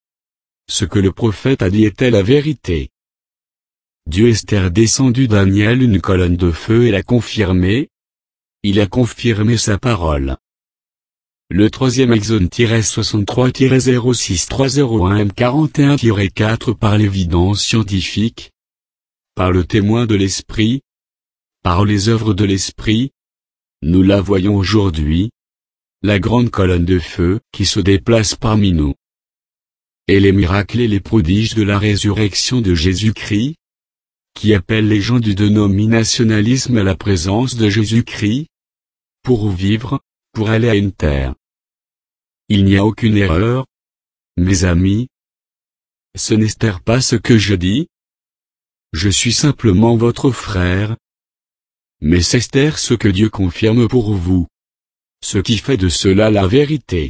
Ce que le prophète a dit était la vérité. Dieu Esther descendu Daniel une colonne de feu et l'a confirmé. Il a confirmé sa parole. Le troisième Exode soixante-trois zéro six trois zéro un M quarante et un quatre par l'évidence scientifique, par le témoin de l'Esprit, par les œuvres de l'Esprit, nous la voyons aujourd'hui, la grande colonne de feu qui se déplace parmi nous. Et les miracles et les prodiges de la résurrection de Jésus-Christ, qui appellent les gens du dénominationalisme à la présence de Jésus-Christ, pour vivre, pour aller à une terre. Il n'y a aucune erreur, mes amis. Ce n'est pas ce que je dis, je suis simplement votre frère. Mais c'est Esther ce que Dieu confirme pour vous. Ce qui fait de cela la vérité.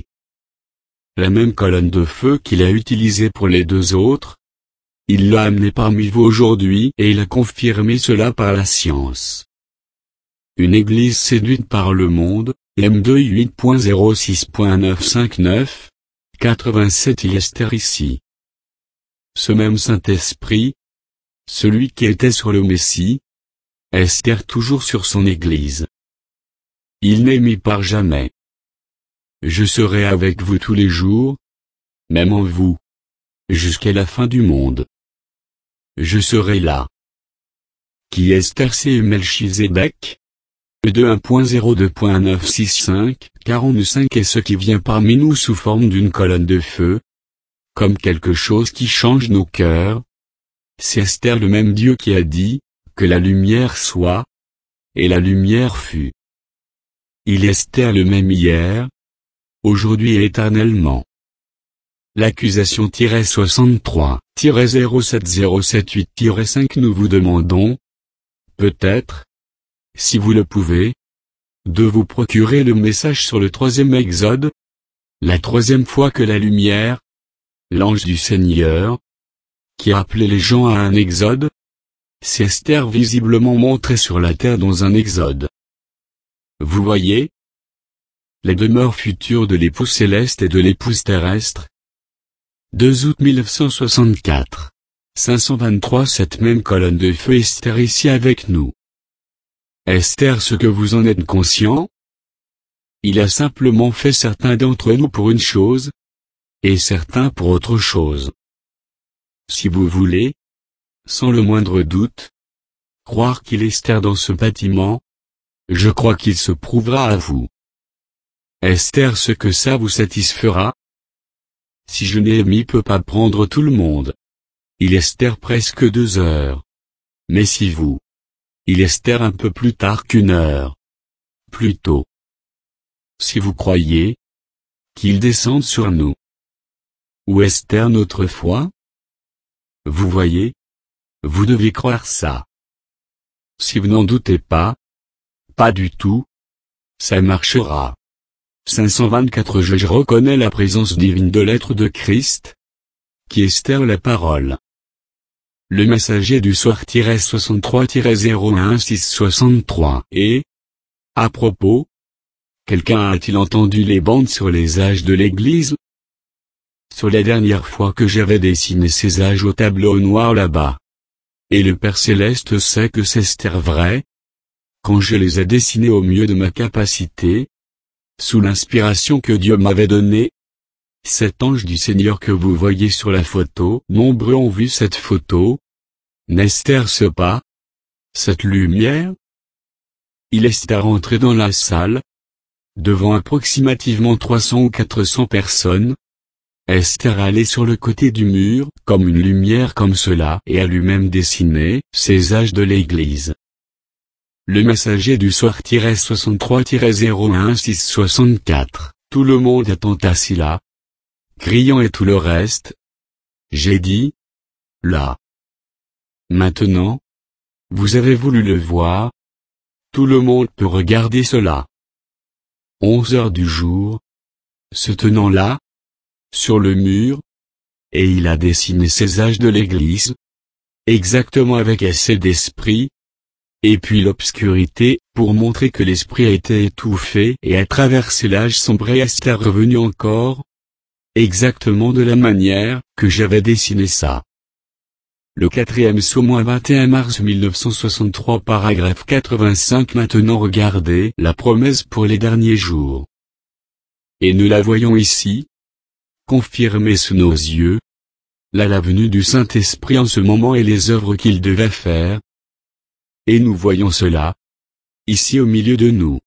La même colonne de feu qu'il a utilisée pour les deux autres, il l'a amenée parmi vous aujourd'hui et il a confirmé cela par la science. Une église séduite par le monde, M vingt-huit point zéro six point neuf cinquante-neuf, quatre-vingt-sept Esther ici. Ce même Saint-Esprit, celui qui était sur le Messie, Esther toujours sur son église. Il n'est mis par jamais. Je serai avec vous tous les jours, même en vous, jusqu'à la fin du monde. Je serai là. Qui Esther c'est Melchizedek? De un point zéro deux point neuf six cinq quarante-cinq est ce qui vient parmi nous sous forme d'une colonne de feu, comme quelque chose qui change nos cœurs. C'est Esther le même Dieu qui a dit, que la lumière soit, et la lumière fut. Il est Esther le même hier, aujourd'hui et éternellement. L'accusation soixante-trois zéro sept zéro sept huit cinq nous vous demandons, peut-être, si vous le pouvez, de vous procurer le message sur le troisième Exode, la troisième fois que la lumière, l'ange du Seigneur, qui a appelé les gens à un Exode, c'est Esther visiblement montrée sur la terre dans un Exode. Vous voyez? Les demeures futures de l'époux céleste et de l'épouse terrestre. deux août mille neuf cent soixante-quatre. cinq cent vingt-trois Cette même colonne de feu Esther ici avec nous. Esther ce que vous en êtes conscient? Il a simplement fait certains d'entre nous pour une chose, et certains pour autre chose. Si vous voulez, sans le moindre doute, croire qu'il est Esther dans ce bâtiment, je crois qu'il se prouvera à vous. Esther ce que ça vous satisfera? Si je Néhémie peut pas prendre tout le monde. Il Esther presque deux heures. Mais si vous. Il Esther un peu plus tard qu'une heure. Plus tôt. Si vous croyez. Qu'il descende sur nous. Ou Esther notre foi? Vous voyez? Vous devez croire ça. Si vous n'en doutez pas. Pas du tout. Ça marchera. cinq cent vingt-quatre Je, je reconnais la présence divine de l'être de Christ, qui est Esther la parole. Le messager du soir soixante-trois zéro un six soixante-trois et, à propos, quelqu'un a-t-il entendu les bandes sur les âges de l'Église? Sur la dernière fois que j'avais dessiné ces âges au tableau noir là-bas. Et le Père Céleste sait que c'est Esther vrai. Quand je les ai dessinés au mieux de ma capacité, sous l'inspiration que Dieu m'avait donnée. Cet ange du Seigneur que vous voyez sur la photo, nombreux ont vu cette photo. N'est-ce pas? Cette lumière? Il est rentré dans la salle, devant approximativement trois cents ou quatre cents personnes. Esther allait sur le côté du mur, comme une lumière comme cela, et a lui-même dessiné, ces âges de l'Église. Le messager du soir soixante-trois zéro un six soixante-quatre, tout le monde est assis là, criant et tout le reste. J'ai dit, là. Maintenant, vous avez voulu le voir. Tout le monde peut regarder cela. Onze heures du jour, se tenant là, sur le mur, et il a dessiné ces âges de l'Église, exactement avec assez d'esprit, et puis l'obscurité, pour montrer que l'esprit a été étouffé et a traversé l'âge sombre et est revenu encore, exactement de la manière que j'avais dessiné ça. Le quatrième psaume vingt et un mars mille neuf cent soixante-trois paragraphe quatre-vingt-cinq Maintenant regardez la promesse pour les derniers jours. Et nous la voyons ici, confirmée sous nos yeux, là la venue du Saint-Esprit en ce moment et les œuvres qu'il devait faire. Et nous voyons cela, ici au milieu de nous.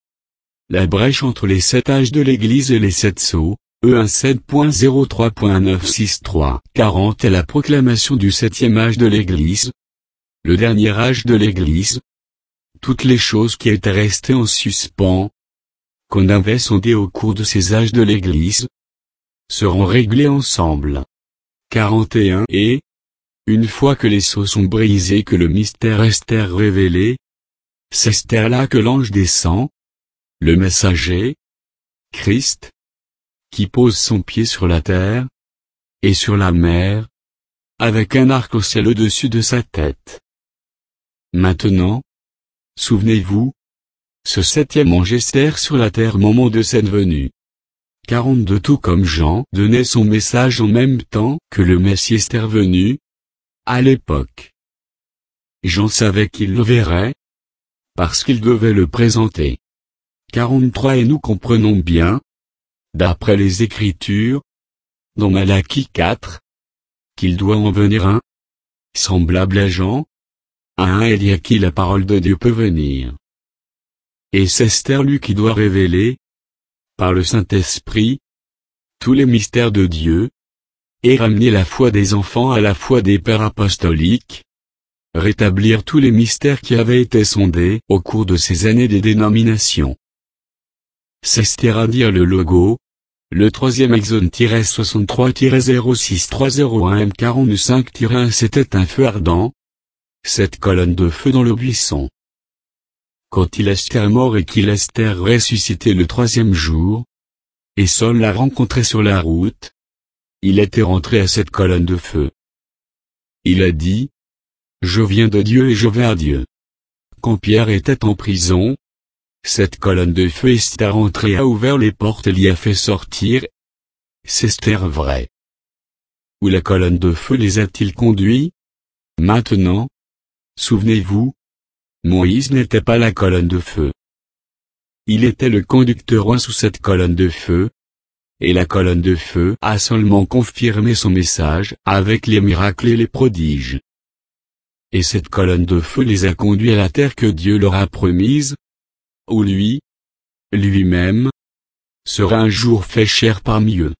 La brèche entre les sept âges de l'Église et les sept sceaux, E dix-sept point zéro trois point neuf six trois quarante est la proclamation du septième âge de l'Église, le dernier âge de l'Église. Toutes les choses qui étaient restées en suspens, qu'on avait sondées au cours de ces âges de l'Église, seront réglées ensemble. quarante et un et une fois que les sceaux sont brisés que le mystère Esther révélé, c'est Esther là que l'ange descend, le messager, Christ, qui pose son pied sur la terre, et sur la mer, avec un arc au ciel au-dessus de sa tête. Maintenant, souvenez-vous, ce septième ange Esther sur la terre au moment de cette venue. quarante-deux tout comme Jean donnait son message en même temps que le Messie Esther venu, à l'époque. Jean savait qu'il le verrait, parce qu'il devait le présenter. quarante-trois Et nous comprenons bien, d'après les Écritures, dans Malachie quatre, qu'il doit en venir un, semblable à Jean, à un Élie à qui la parole de Dieu peut venir. Et c'est Esther lui qui doit révéler, par le Saint-Esprit, tous les mystères de Dieu, et ramener la foi des enfants à la foi des pères apostoliques, rétablir tous les mystères qui avaient été sondés au cours de ces années des dénominations. C'est Esther à dire le logo, le troisième Exode soixante-trois zéro six trois zéro un M quarante-cinq un c'était un feu ardent, cette colonne de feu dans le buisson. Quand il Esther est mort et qu'il Esther ressuscité le troisième jour, et Saul l'a rencontré sur la route, il était rentré à cette colonne de feu. Il a dit, je viens de Dieu et je vais à Dieu. Quand Pierre était en prison, cette colonne de feu Esther entrée a ouvert les portes et l'y a fait sortir. C'est Esther vrai. Où la colonne de feu les a-t-il conduits? Maintenant, souvenez-vous, Moïse n'était pas la colonne de feu. Il était le conducteur sous cette colonne de feu, et la colonne de feu a seulement confirmé son message avec les miracles et les prodiges. Et cette colonne de feu les a conduits à la terre que Dieu leur a promise, où lui, lui-même, sera un jour fait chair parmi eux.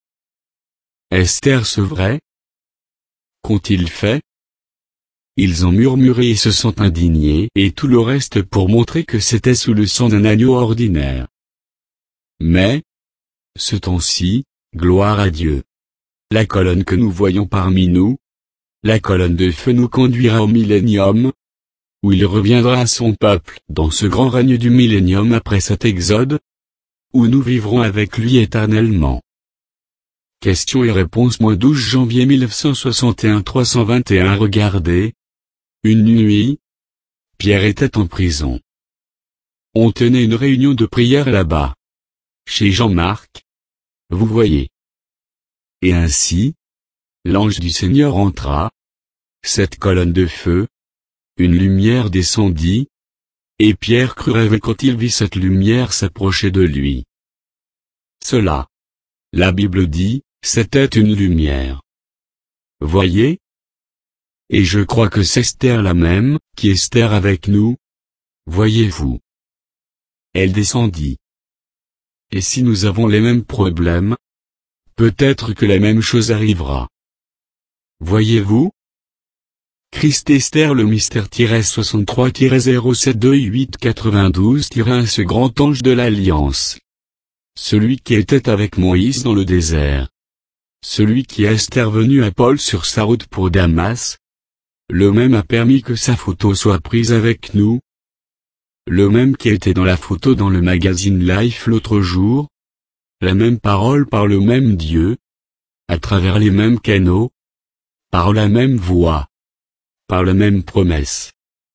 Esther ce vrai? Qu'ont-ils fait? Ils ont murmuré et se sont indignés et tout le reste pour montrer que c'était sous le sang d'un agneau ordinaire. Mais, ce temps-ci, gloire à Dieu. La colonne que nous voyons parmi nous, la colonne de feu nous conduira au millénium, où il reviendra à son peuple dans ce grand règne du millénium après cet exode, où nous vivrons avec lui éternellement. Questions et réponses mois douze janvier mille neuf cent soixante et un trois cent vingt et un Regardez. Une nuit, Pierre était en prison. On tenait une réunion de prière là-bas. Chez Jean-Marc. Vous voyez. Et ainsi, l'ange du Seigneur entra. Cette colonne de feu. Une lumière descendit. Et Pierre crut rêver quand il vit cette lumière s'approcher de lui. Cela. La Bible dit, c'était une lumière. Voyez? Et je crois que c'est Esther la même, qui est Esther avec nous. Voyez-vous? Elle descendit. Et si nous avons les mêmes problèmes, peut-être que la même chose arrivera. Voyez-vous? Christ Esther le mystère soixante-trois zéro sept deux huit quatre-vingt-douze un ce grand ange de l'Alliance. Celui qui était avec Moïse dans le désert. Celui qui est Esther venu à Paul sur sa route pour Damas. Le même a permis que sa photo soit prise avec nous. Le même qui était dans la photo dans le magazine Life l'autre jour. La même parole par le même Dieu. À travers les mêmes canaux. Par la même voix. Par la même promesse.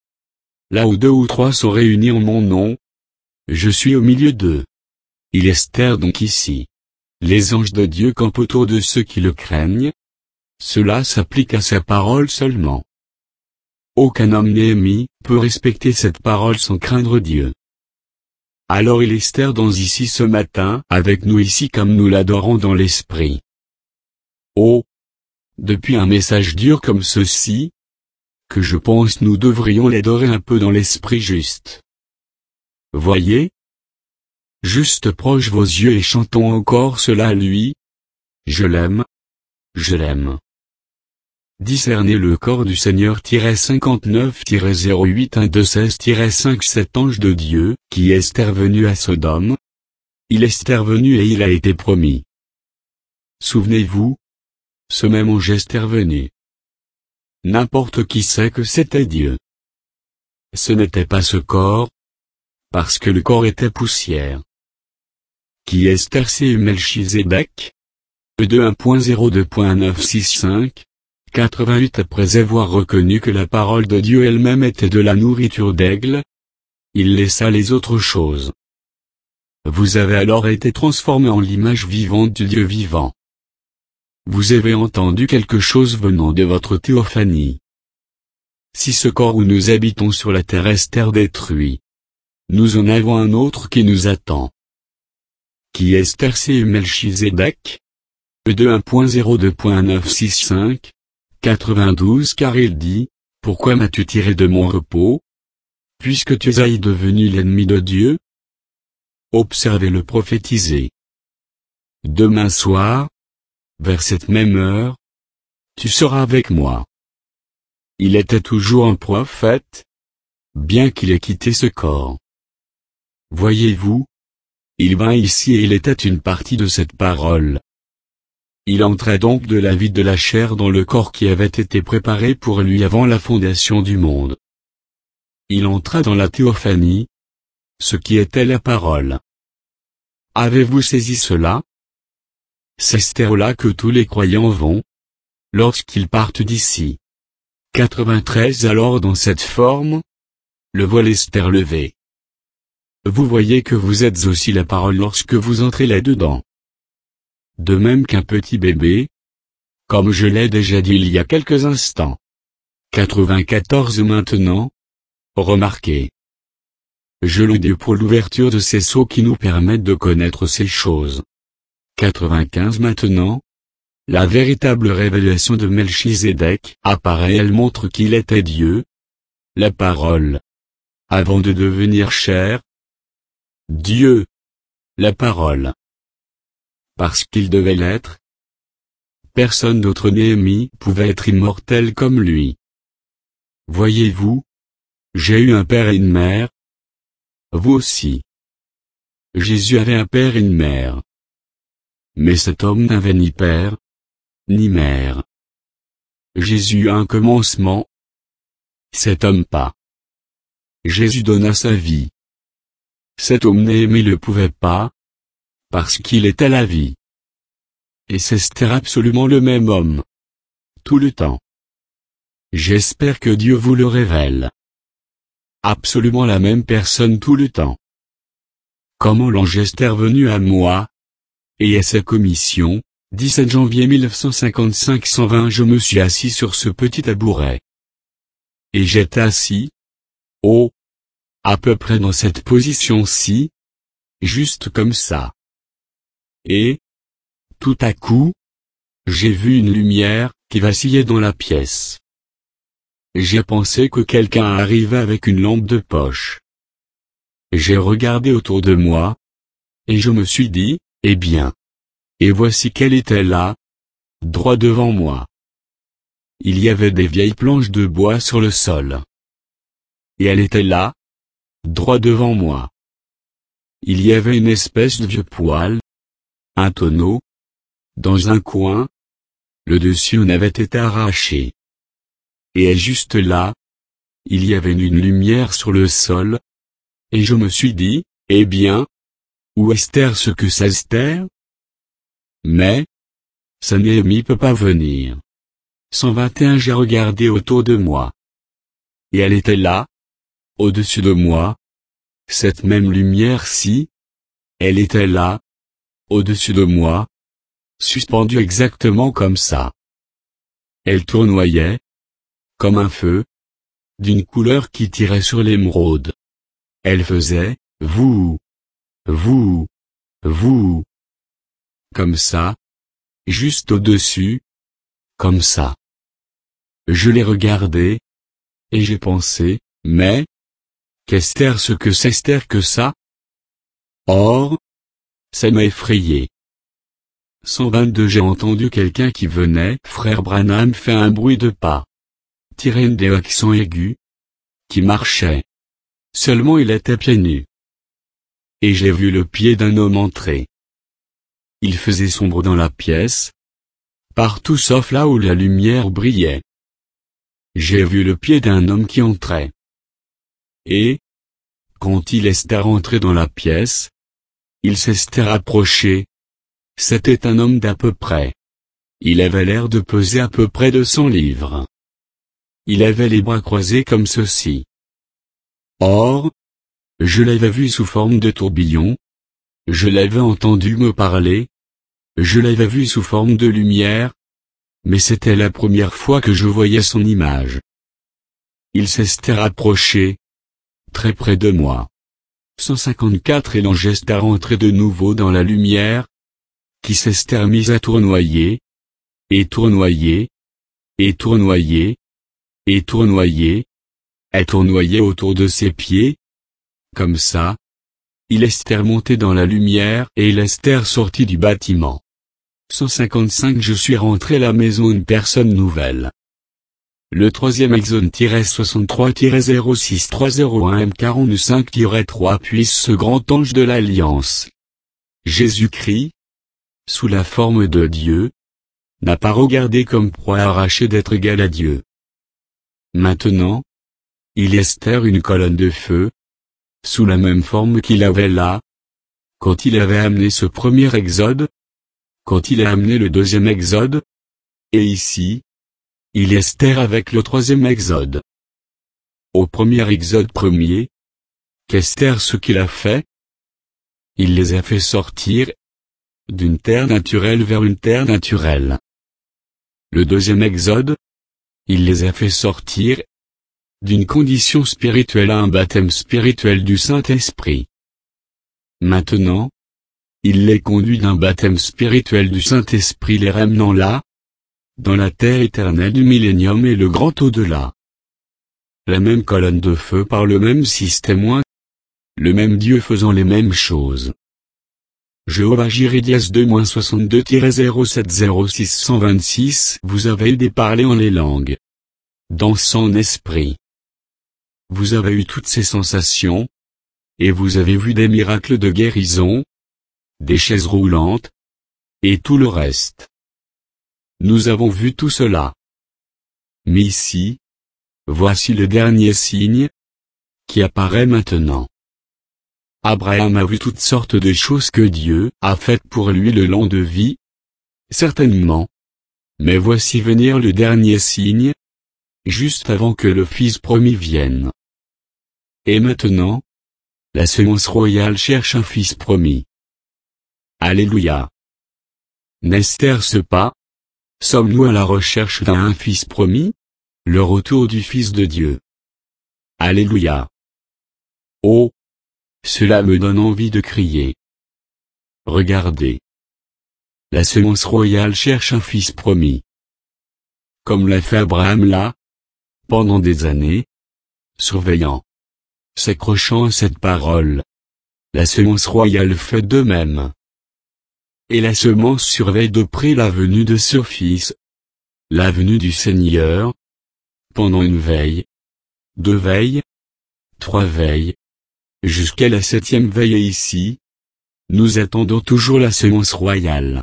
Là où deux ou trois sont réunis en mon nom, je suis au milieu d'eux. Il est Esther donc ici. Les anges de Dieu campent autour de ceux qui le craignent. Cela s'applique à sa parole seulement. Aucun homme Néhémie peut respecter cette parole sans craindre Dieu. Alors il est Esther dans ici ce matin, avec nous ici comme nous l'adorons dans l'esprit. Oh! Depuis un message dur comme ceci, que je pense nous devrions l'adorer un peu dans l'esprit juste. Voyez? Juste proche vos yeux et chantons encore cela à lui. Je l'aime. Je l'aime. Discernez le corps du Seigneur cinquante-neuf zéro huit un deux seize cinq Cet ange de Dieu, qui est Esther venu à Sodome. Il est Esther venu et il a été promis. Souvenez-vous. Ce même ange Esther venu. n'importe qui sait que c'était Dieu. Ce n'était pas ce corps, parce que le corps était poussière. Qui est Stercé et Melchizedek? E deux un point zéro deux point neuf six cinq, quatre-vingt-huit Après avoir reconnu que la parole de Dieu elle-même était de la nourriture d'aigle, il laissa les autres choses. Vous avez alors été transformé en l'image vivante du Dieu vivant. Vous avez entendu quelque chose venant de votre théophanie. Si ce corps où nous habitons sur la terre est détruit, nous en avons un autre qui nous attend. Qui est Stercé et Melchizedek? E deux un point zéro deux point neuf six cinq, quatre-vingt-douze Car il dit, pourquoi m'as-tu tiré de mon repos? Puisque tu es devenu l'ennemi de Dieu? Observez-le prophétiser. Demain soir, vers cette même heure, tu seras avec moi. Il était toujours un prophète, bien qu'il ait quitté ce corps. Voyez-vous, il vint ici et il était une partie de cette parole. Il entrait donc de la vie de la chair dans le corps qui avait été préparé pour lui avant la fondation du monde. Il entra dans la théophanie, ce qui était la parole. Avez-vous saisi cela? C'est Stère-là que tous les croyants vont, lorsqu'ils partent d'ici. quatre-vingt-treize Alors dans cette forme, le voile est Stère levé. Vous voyez que vous êtes aussi la parole lorsque vous entrez là-dedans. De même qu'un petit bébé, comme je l'ai déjà dit il y a quelques instants. quatre-vingt-quatorze Maintenant, remarquez. Je loue Dieu pour l'ouverture de ces sceaux qui nous permettent de connaître ces choses. quatre-vingt-quinze Maintenant, la véritable révélation de Melchizedek apparaît, elle montre qu'il était Dieu, la parole, avant de devenir chair. Dieu, la parole. Parce qu'il devait l'être. Personne d'autre Néhémie pouvait être immortel comme lui. Voyez-vous, j'ai eu un père et une mère. Vous aussi. Jésus avait un père et une mère. Mais cet homme n'avait ni père, ni mère. Jésus a un commencement. Cet homme pas. Jésus donna sa vie. Cet homme Néhémie ne le pouvait pas, parce qu'il était la vie. Et c'était absolument le même homme. Tout le temps. J'espère que Dieu vous le révèle. Absolument la même personne tout le temps. Comment l'ange est venu à moi, et à sa commission, dix-sept janvier mille neuf cent cinquante-cinq cent vingt Je me suis assis sur ce petit tabouret. Et j'étais assis, oh, à peu près dans cette position-ci, juste comme ça. Et, tout à coup, j'ai vu une lumière qui vacillait dans la pièce. J'ai pensé que quelqu'un arrivait avec une lampe de poche. J'ai regardé autour de moi, et je me suis dit, eh bien. Et voici qu'elle était là, droit devant moi. Il y avait des vieilles planches de bois sur le sol. Et elle était là, droit devant moi. Il y avait une espèce de vieux poêle, un tonneau, dans un coin, le dessus en avait été arraché. Et juste là, il y avait une lumière sur le sol, et je me suis dit, eh bien, où est ce que ça Esther? Mais, ça Néhémie peut pas venir. cent vingt et un J'ai regardé autour de moi. Et elle était là, au-dessus de moi. Cette même lumière-ci, elle était là, au-dessus de moi, suspendue exactement comme ça. Elle tournoyait, comme un feu, d'une couleur qui tirait sur l'émeraude. Elle faisait, vous, vous, vous, comme ça, juste au-dessus, comme ça. Je l'ai regardé, et j'ai pensé, mais, qu'est-ce ce que c'est que ça? Or, ça m'a effrayé. cent vingt-deux J'ai entendu quelqu'un qui venait. Frère Branham fait un bruit de pas. Tirait des accents aigus. Qui marchait. Seulement il était pieds nus. Et j'ai vu le pied d'un homme entrer. Il faisait sombre dans la pièce. Partout sauf là où la lumière brillait. j'ai vu le pied d'un homme qui entrait. Et, quand il était rentré dans la pièce, il s'était rapproché. C'était un homme d'à peu près. Il avait l'air de peser à peu près deux cents livres. Il avait les bras croisés comme ceci. Or, je l'avais vu sous forme de tourbillon. Je l'avais entendu me parler. Je l'avais vu sous forme de lumière. Mais c'était la première fois que je voyais son image. Il s'était rapproché, très près de moi. cent cinquante-quatre et l'ange était rentré de nouveau dans la lumière, qui s'était mise à tournoyer, et tournoyer, et tournoyer, et tournoyer, et tournoyer autour de ses pieds. Comme ça, il était remonté dans la lumière et il était sorti du bâtiment. cent cinquante-cinq Je suis rentré à la maison une personne nouvelle. Le troisième exode soixante-trois zéro six trois zéro un M quarante-cinq trois Puisse ce grand ange de l'Alliance, Jésus-Christ, sous la forme de Dieu, n'a pas regardé comme proie arrachée d'être égal à Dieu. Maintenant, il était une colonne de feu, sous la même forme qu'il avait là, quand il avait amené ce premier exode, quand il a amené le deuxième exode, et ici, il était avec le troisième exode. Au premier exode premier, qu'est-ce ce qu'il a fait? Il les a fait sortir d'une terre naturelle vers une terre naturelle. Le deuxième exode, il les a fait sortir d'une condition spirituelle à un baptême spirituel du Saint-Esprit. Maintenant, il les conduit d'un baptême spirituel du Saint-Esprit les ramenant là, dans la terre éternelle du millénium et le grand au-delà. La même colonne de feu par le même système, le même Dieu faisant les mêmes choses. Jéhovah Jireh deux soixante-deux zéro sept zéro six cent vingt-six Vous avez eu des parlers en les langues. Dans son esprit. Vous avez eu toutes ces sensations, et vous avez vu des miracles de guérison, des chaises roulantes, et tout le reste. Nous avons vu tout cela. Mais ici, voici le dernier signe, qui apparaît maintenant. Abraham a vu toutes sortes de choses que Dieu a faites pour lui le long de vie. Certainement. Mais voici venir le dernier signe, juste avant que le Fils promis vienne. Et maintenant, la semence royale cherche un Fils promis. Alléluia. N'est-ce pas? Sommes-nous à la recherche d'un Fils promis? Le retour du Fils de Dieu. Alléluia. Oh! Cela me donne envie de crier. Regardez. La semence royale cherche un Fils promis. Comme l'a fait Abraham là, pendant des années, surveillant, s'accrochant à cette parole. La semence royale fait de même. Et la semence surveille de près la venue de ce Fils, la venue du Seigneur, pendant une veille, deux veilles, trois veilles, jusqu'à la septième veille et ici, nous attendons toujours la semence royale.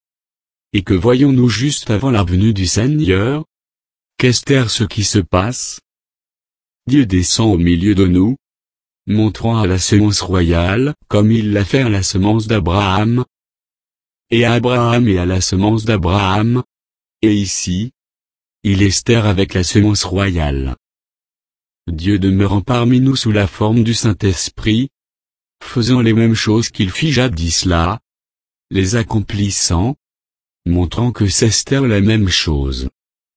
Et que voyons-nous juste avant la venue du Seigneur? Qu'est-ce ce qui se passe? Dieu descend au milieu de nous, montrant à la semence royale, comme il l'a fait à la semence d'Abraham, et à Abraham et à la semence d'Abraham, et ici, il est avec la semence royale. Dieu demeurant parmi nous sous la forme du Saint-Esprit, faisant les mêmes choses qu'il fit jadis là, les accomplissant, montrant que c'est la même chose.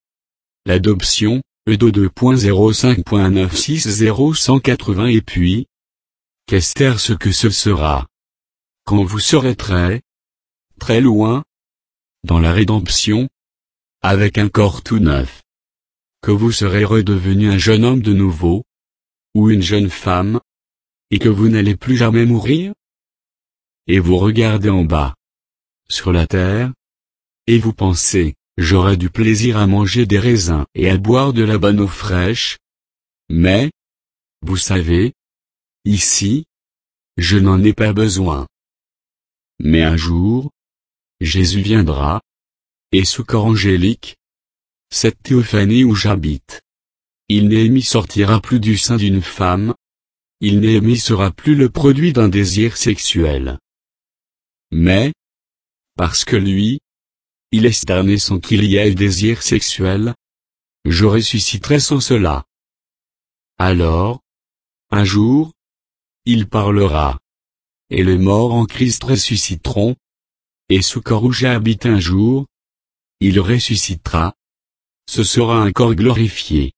L'adoption, E D O deux point zéro cinq point neuf six zéro cent quatre-vingts et puis, qu'est-ce ce que ce sera? Quand vous serez très, très loin, dans la rédemption, avec un corps tout neuf, que vous serez redevenu un jeune homme de nouveau, ou une jeune femme, et que vous n'allez plus jamais mourir? Et vous regardez en bas, sur la terre, et vous pensez, j'aurais du plaisir à manger des raisins et à boire de la bonne eau fraîche, mais, vous savez, ici, je n'en ai pas besoin. Mais un jour, Jésus viendra, et ce corps angélique, cette théophanie où j'habite, Il Néhémie sortira plus du sein d'une femme. Il Néhémie sera plus le produit d'un désir sexuel. Mais, parce que lui, il est né sans qu'il y ait désir sexuel, je ressusciterai sans cela. Alors, un jour, il parlera. Et les morts en Christ ressusciteront. Et ce corps où j'ai habité un jour, il ressuscitera. Ce sera un corps glorifié.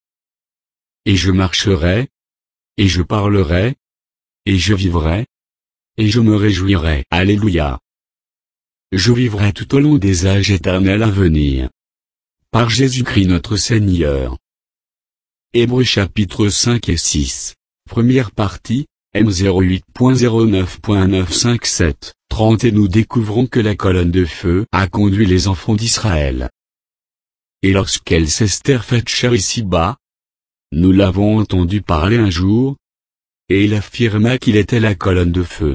Et je marcherai, et je parlerai, et je vivrai, et je me réjouirai. Alléluia. Je vivrai tout au long des âges éternels à venir. Par Jésus-Christ notre Seigneur. Hébreux chapitre cinq et six. Première partie, M zéro huit point zéro neuf point neuf cinq sept, trente. Et nous découvrons que la colonne de feu a conduit les enfants d'Israël. Et lorsqu'elle s'estère faite chair ici-bas, nous l'avons entendu parler un jour, et il affirma qu'il était la colonne de feu.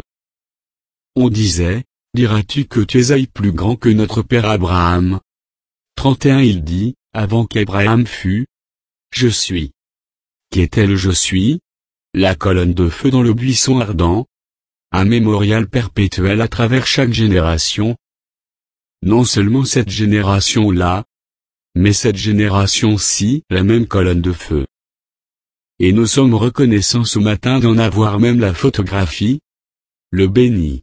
On disait, diras-tu que tu es plus grand que notre père Abraham? trente et un. Il dit, avant qu'Abraham fût, je suis. Qu'était le je suis? La colonne de feu dans le buisson ardent. Un mémorial perpétuel à travers chaque génération. Non seulement cette génération-là, mais cette génération-ci, la même colonne de feu. Et nous sommes reconnaissants ce matin d'en avoir même la photographie. Le béni.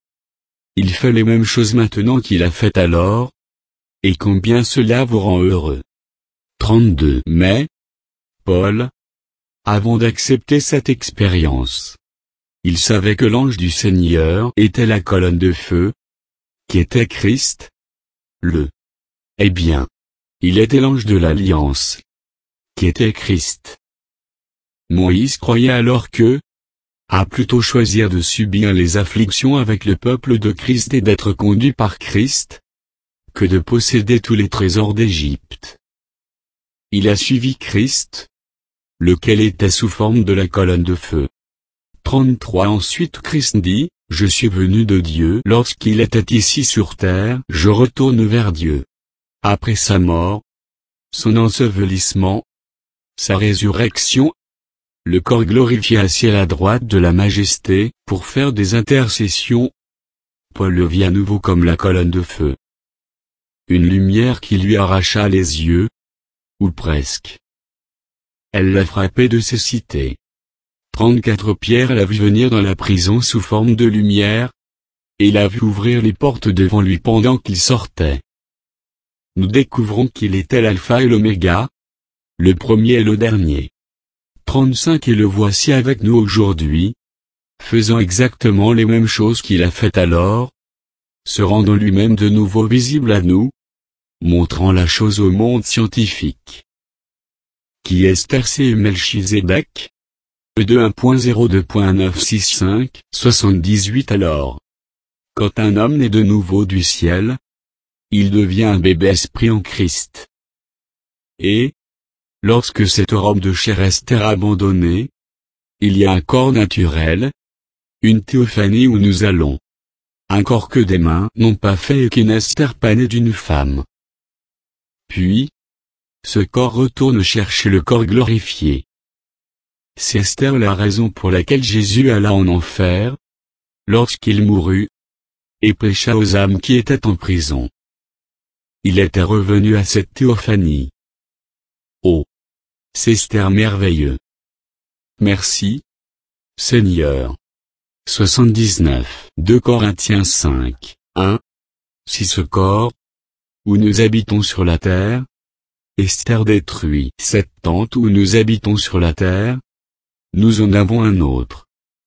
Il fait les mêmes choses maintenant qu'il a fait alors. Et combien cela vous rend heureux. trente-deux. Mais, Paul, avant d'accepter cette expérience, il savait que l'ange du Seigneur était la colonne de feu, qui était Christ. Le. Eh bien, il était l'ange de l'alliance, qui était Christ. Moïse croyait alors que, à plutôt choisir de subir les afflictions avec le peuple de Christ et d'être conduit par Christ, que de posséder tous les trésors d'Égypte. Il a suivi Christ, lequel était sous forme de la colonne de feu. trente-trois. Ensuite Christ dit, je suis venu de Dieu. Lorsqu'il était ici sur terre, je retourne vers Dieu. Après sa mort, son ensevelissement, sa résurrection, le corps glorifié assis à la droite de la majesté, pour faire des intercessions, Paul le vit à nouveau comme la colonne de feu. Une lumière qui lui arracha les yeux, ou presque. Elle l'a frappé de cécité. trente-quatre. Pierre l'a vu venir dans la prison sous forme de lumière, et l'a vu ouvrir les portes devant lui pendant qu'il sortait. Nous découvrons qu'il était l'alpha et l'oméga, le premier et le dernier. trente-cinq. Et le voici avec nous aujourd'hui, faisant exactement les mêmes choses qu'il a faites alors, se rendant lui-même de nouveau visible à nous, montrant la chose au monde scientifique. Qui est Tercé et Melchizedek? E deux un point zéro deux point neuf six cinq, soixante-dix-huit. Alors, quand un homme naît de nouveau du ciel, il devient un bébé esprit en Christ. Et, lorsque cette robe de chair est abandonnée, il y a un corps naturel, une théophanie où nous allons. Un corps que des mains n'ont pas fait et qui n'est pas né d'une femme. Puis, ce corps retourne chercher le corps glorifié. C'est Esther la raison pour laquelle Jésus alla en enfer, lorsqu'il mourut, et prêcha aux âmes qui étaient en prison. Il était revenu à cette théophanie. Oh! C'est Esther merveilleux. Merci, Seigneur. soixante-dix-neuf. deux Corinthiens cinq, un. Si ce corps, où nous habitons sur la terre, Esther détruit cette tente où nous habitons sur la terre, nous en avons un autre.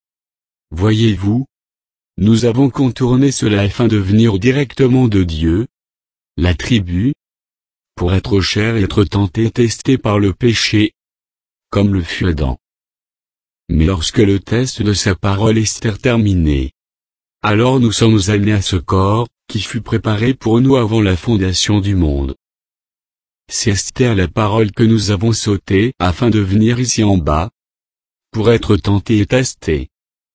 Voyez-vous, nous avons contourné cela afin de venir directement de Dieu, la tribu, pour être cher et être tenté et testé par le péché, comme le fut Adam. Mais lorsque le test de sa parole est terminé, alors nous sommes amenés à ce corps, qui fut préparé pour nous avant la fondation du monde. C'est Esther la parole que nous avons sautée afin de venir ici en bas, pour être tentés et testés.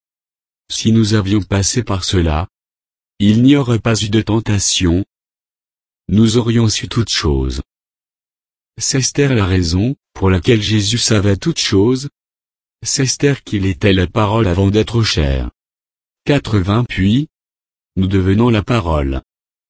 Si nous avions passé par cela, il n'y aurait pas eu de tentation. Nous aurions su toutes choses. C'est Esther la raison, pour laquelle Jésus savait toutes choses. C'est Esther qu'il était la parole avant d'être chair. quatre-vingts Puis, nous devenons la parole.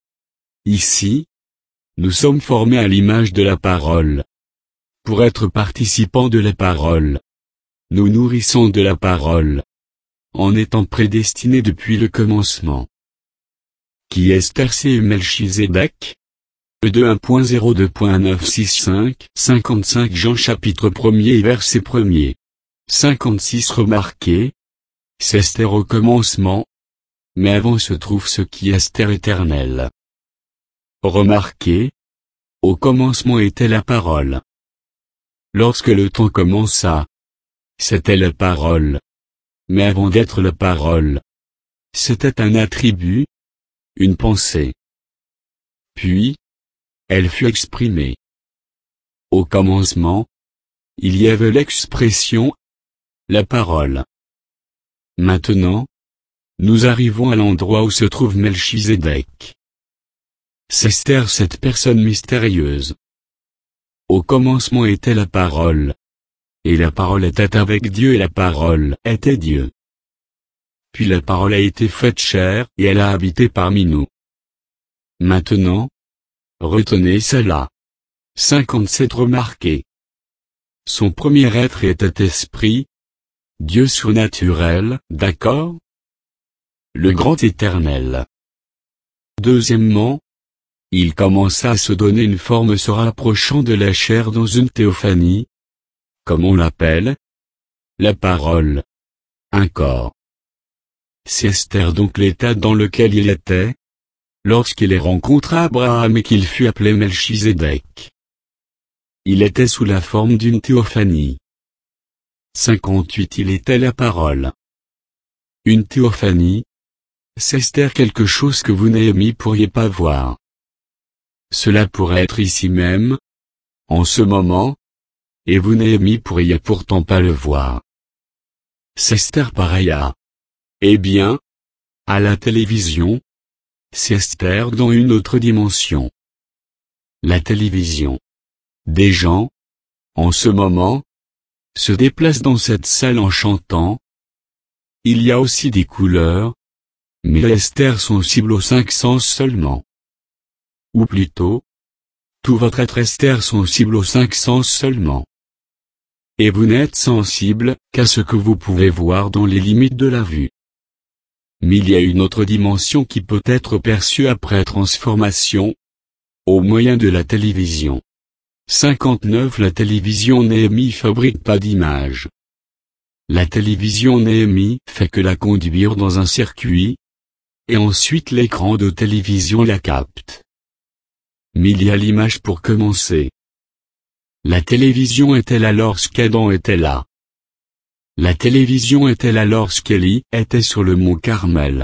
Ici, nous sommes formés à l'image de la parole. Pour être participants de la parole, nous nourrissons de la parole, en étant prédestinés depuis le commencement. Qui est Esther c'est Melchizedek? E deux un point zéro deux point neuf six cinq, cinquante-cinq Jean chapitre premier verset premier. cinquante-six Remarquez, c'est Esther au commencement, mais avant se trouve ce qui est Esther éternelle. Remarquez, au commencement était la parole. Lorsque le temps commença, c'était la parole. Mais avant d'être la parole, c'était un attribut, une pensée. Puis, elle fut exprimée. Au commencement, il y avait l'expression, la parole. Maintenant, nous arrivons à l'endroit où se trouve Melchizedek. C'est Esther cette personne mystérieuse. Au commencement était la parole. Et la parole était avec Dieu et la parole était Dieu. Puis la parole a été faite chair et elle a habité parmi nous. Maintenant, retenez cela. cinquante-sept Remarquez. Son premier être était esprit. Dieu surnaturel, d'accord? Le grand éternel. Deuxièmement, il commença à se donner une forme se rapprochant de la chair dans une théophanie, comme on l'appelle, la parole, un corps. C'est Esther donc l'état dans lequel il était, lorsqu'il rencontra Abraham et qu'il fut appelé Melchizedek. Il était sous la forme d'une théophanie. cinquante-huit Il était la parole. Une théophanie, c'est Esther quelque chose que vous Néhémie pourriez pas voir. Cela pourrait être ici même, en ce moment, et vous Néhémie pourriez pourtant pas le voir. C'est Esther pareil à, eh bien, à la télévision, c'est Esther dans une autre dimension. La télévision. Des gens, en ce moment, se déplacent dans cette salle en chantant. Il y a aussi des couleurs, mais les Esther sont cibles aux cinq sens seulement. Ou plutôt, tout votre être Esther sont cibles aux cinq sens seulement. Et vous n'êtes sensible qu'à ce que vous pouvez voir dans les limites de la vue. Mais il y a une autre dimension qui peut être perçue après transformation, au moyen de la télévision. cinquante-neuf La télévision Néhémie fabrique pas d'image. La télévision Néhémie fait que la conduire dans un circuit, et ensuite l'écran de télévision la capte. Mais il y a l'image pour commencer. La télévision était là lorsqu'Adam était là. La télévision était là lorsqu'Élie était sur le mont Carmel.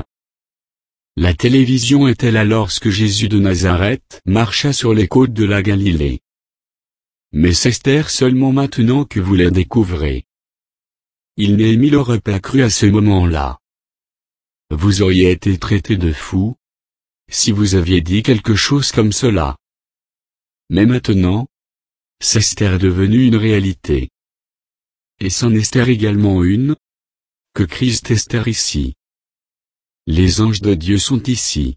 La télévision était là lorsque Jésus de Nazareth marcha sur les côtes de la Galilée. Mais c'est Esther seulement maintenant que vous la découvrez. Il Néhémie l'aurait pas cru à ce moment-là. Vous auriez été traité de fou, si vous aviez dit quelque chose comme cela. Mais maintenant, c'est Esther devenue une réalité. Et c'en est Esther également une, que Christ Esther ici. Les anges de Dieu sont ici.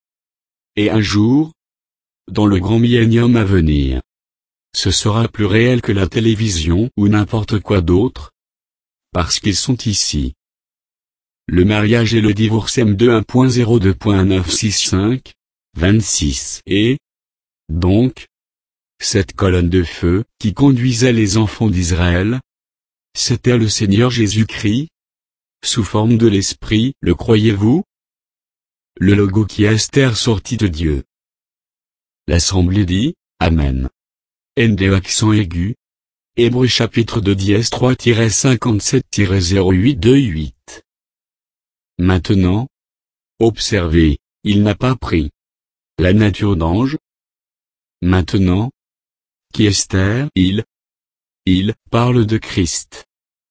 Et un jour, dans le grand millénium à venir, ce sera plus réel que la télévision ou n'importe quoi d'autre, parce qu'ils sont ici. Le mariage et le divorce M deux un point zéro deux point neuf six cinq, vingt-six et, donc, cette colonne de feu qui conduisait les enfants d'Israël, c'était le Seigneur Jésus-Christ, sous forme de l'Esprit, le croyez-vous? Le logo qui est Esther sorti de Dieu. L'Assemblée dit, Amen. N D accent aigu. Hébreux chapitre deux dièse trois cinquante-sept zéro huit vingt-huit. Maintenant, observez, il n'a pas pris la nature d'ange. Maintenant, qui est Esther? Il, il parle de Christ.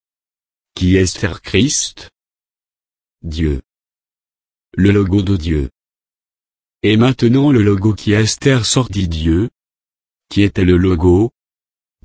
Qui est Esther Christ? Dieu. Le logo de Dieu. Et maintenant le logo qui est Esther sortit Dieu. Qui était le logo,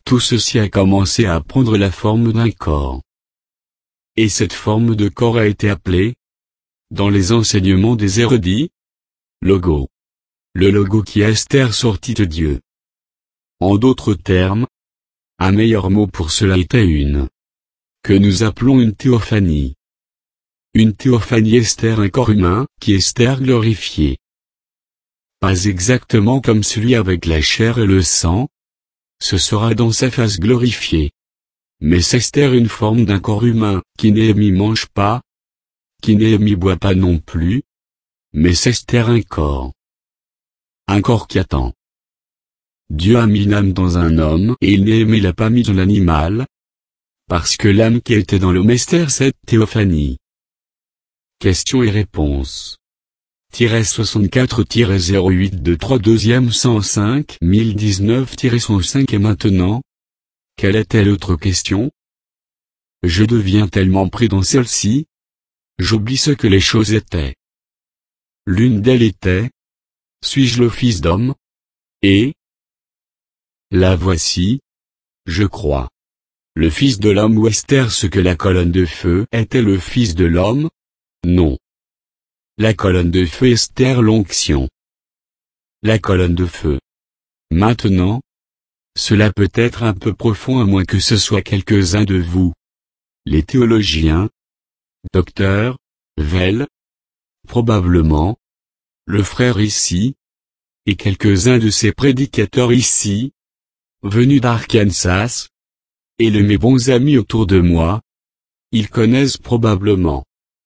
Tout ceci a commencé à prendre la forme d'un corps. Et cette forme de corps a été appelée, dans les enseignements des érudits, logo. Le logo qui est Esther sorti de Dieu. En d'autres termes, un meilleur mot pour cela était une, que nous appelons une théophanie. Une théophanie Esther, un corps humain, qui est Esther glorifié. Pas exactement comme celui avec la chair et le sang, ce sera dans sa face glorifiée. Mais c'est Esther une forme d'un corps humain, qui Néhémie mange pas, qui Néhémie boit pas non plus, mais c'est Esther un corps. Un corps qui attend. Dieu a mis une âme dans un homme et Néhémie l'a pas mis dans l'animal, parce que l'âme qui était dans l'homme Esther cette théophanie. Questions et réponses. soixante-quatre zéro huit deux trois deuxième cent cinq mille dix-neuf cent cinq Et maintenant, quelle était l'autre question? Je deviens tellement pris dans celle-ci, j'oublie ce que les choses étaient. L'une d'elles était, suis-je le fils d'homme? Et la voici, je crois. Le fils de l'homme ou Esther ce que la colonne de feu était le fils de l'homme? Non. La colonne de feu Esther l'onction. La colonne de feu. Maintenant, cela peut être un peu profond à moins que ce soit quelques-uns de vous, les théologiens, docteur Vell, probablement, le frère ici, et quelques-uns de ces prédicateurs ici, venus d'Arkansas, et de mes bons amis autour de moi, ils connaissent probablement.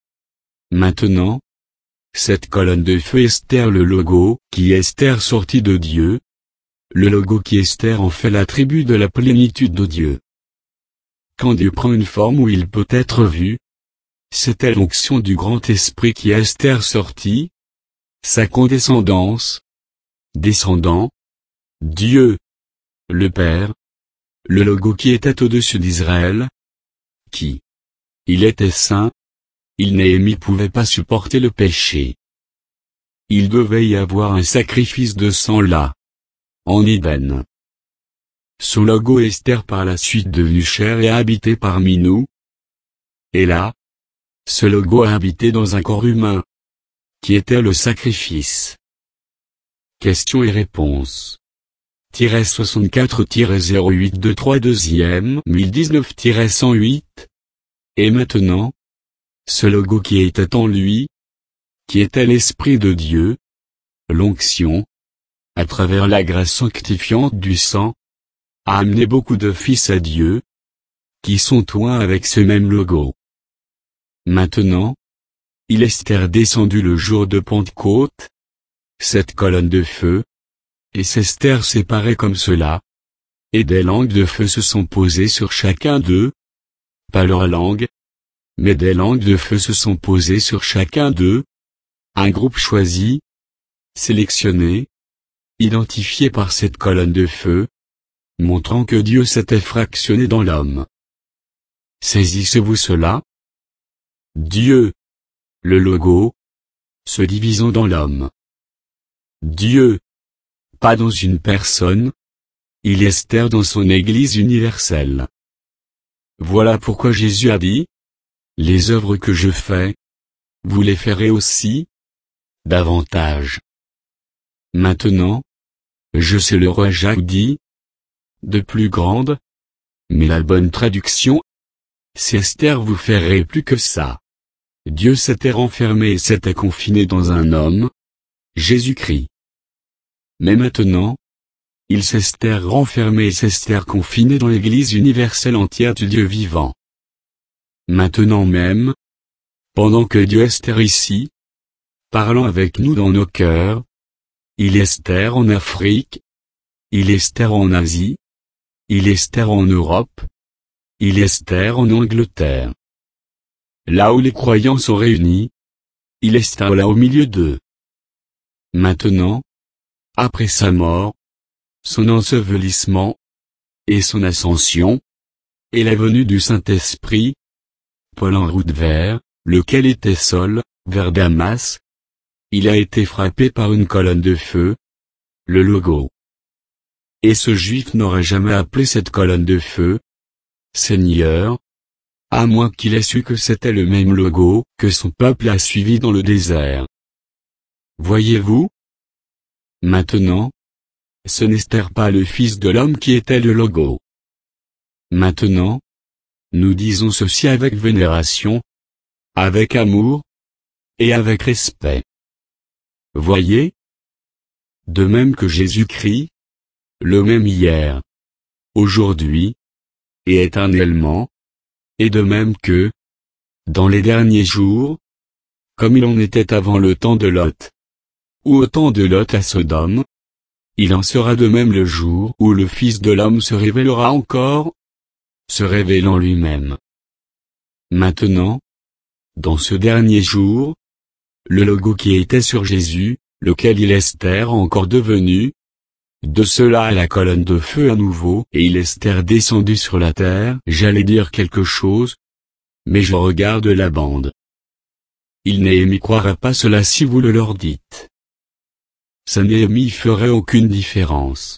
Maintenant, cette colonne de feu Esther le logo, qui est Esther sorti de Dieu, le logo qui Esther en fait l'attribut de la plénitude de Dieu. Quand Dieu prend une forme où il peut être vu, c'était l'onction du grand esprit qui est Esther sorti, sa condescendance, descendant, Dieu, le Père, le logo qui était au-dessus d'Israël, qui, il était saint, il Néhémie pouvait pas supporter le péché. Il devait y avoir un sacrifice de sang là, en Éden. Son logo Esther par la suite devenu chair et a habité parmi nous. Et là, ce logo a habité dans un corps humain, qui était le sacrifice. Questions et réponses. soixante-quatre zéro huit deux trois deuxième mille dix-neuf cent huit. Et maintenant, ce logo qui était en lui, qui était l'Esprit de Dieu, l'onction, à travers la grâce sanctifiante du sang, a amené beaucoup de fils à Dieu, qui sont un avec ce même logo. Maintenant, il est Esther descendu le jour de Pentecôte, cette colonne de feu, et s'Esther séparée comme cela, et des langues de feu se sont posées sur chacun d'eux, pas leur langue, mais des langues de feu se sont posées sur chacun d'eux, un groupe choisi, sélectionné, identifié par cette colonne de feu, montrant que Dieu s'était fractionné dans l'homme. Saisissez-vous cela? Dieu, le logo, se divisant dans l'homme. Dieu, pas dans une personne, il est Esther dans son Église universelle. Voilà pourquoi Jésus a dit, les œuvres que je fais, vous les ferez aussi, davantage. Maintenant, je sais le roi Jacques dit, de plus grande, mais la bonne traduction, c'est Esther vous ferez plus que ça. Dieu s'était renfermé et s'était confiné dans un homme, Jésus-Christ. Mais maintenant, il s'Esther renfermé et s'Esther confiné dans l'Église universelle entière du Dieu vivant. Maintenant même, pendant que Dieu Esther ici, parlant avec nous dans nos cœurs, il est Esther en Afrique, il est Esther en Asie, il est Esther en Europe, il est Esther en Angleterre. Là où les croyants sont réunis, il est Esther là au milieu d'eux. Maintenant, après sa mort, son ensevelissement, et son ascension, et la venue du Saint-Esprit, Paul en route vers, lequel était Saul, vers Damas, il a été frappé par une colonne de feu, le logo. Et ce juif n'aurait jamais appelé cette colonne de feu Seigneur, à moins qu'il ait su que c'était le même logo que son peuple a suivi dans le désert. Voyez-vous? Maintenant, ce n'était pas le Fils de l'homme qui était le logo. Maintenant, nous disons ceci avec vénération, avec amour, et avec respect. Voyez? De même que Jésus-Christ, le même hier, aujourd'hui, et éternellement, et de même que, dans les derniers jours, comme il en était avant le temps de Lot, ou au temps de Lot à Sodome, il en sera de même le jour où le Fils de l'homme se révélera encore, se révélant lui-même. Maintenant, dans ce dernier jour, le logo qui était sur Jésus, lequel il était encore devenu, de cela à la colonne de feu à nouveau, et il est descendu sur la terre. J'allais dire quelque chose, mais je regarde la bande. Il Néhémie croira pas cela si vous le leur dites. Ça Néhémie ferait aucune différence.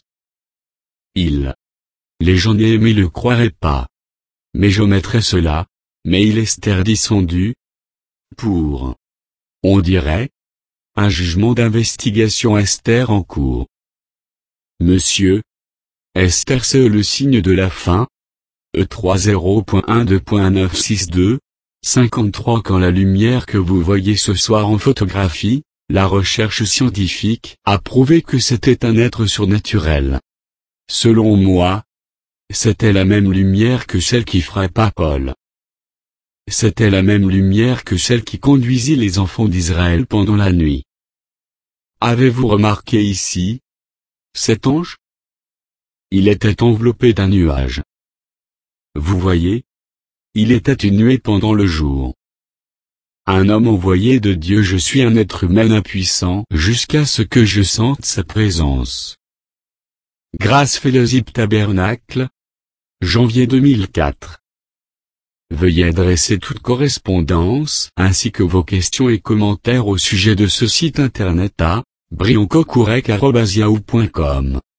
Il. Les gens Néhémie le croiraient pas. Mais je mettrais cela, mais il est descendu, pour, on dirait, un jugement d'investigation Esther en cours. Monsieur, Esther c'est le signe de la fin, E trois zéro point un deux point neuf six deux, cinquante-trois quand la lumière que vous voyez ce soir en photographie, la recherche scientifique a prouvé que c'était un être surnaturel. Selon moi, c'était la même lumière que celle qui frappa Paul. C'était la même lumière que celle qui conduisit les enfants d'Israël pendant la nuit. Avez-vous remarqué ici cet ange? Il était enveloppé d'un nuage. Vous voyez? Il était une nuée pendant le jour. Un homme envoyé de Dieu. Je suis un être humain impuissant jusqu'à ce que je sente sa présence. Grace Fellowship Tabernacle, janvier deux mille quatre. Veuillez adresser toute correspondance ainsi que vos questions et commentaires au sujet de ce site internet à brioncocourec arobase yahoo point com.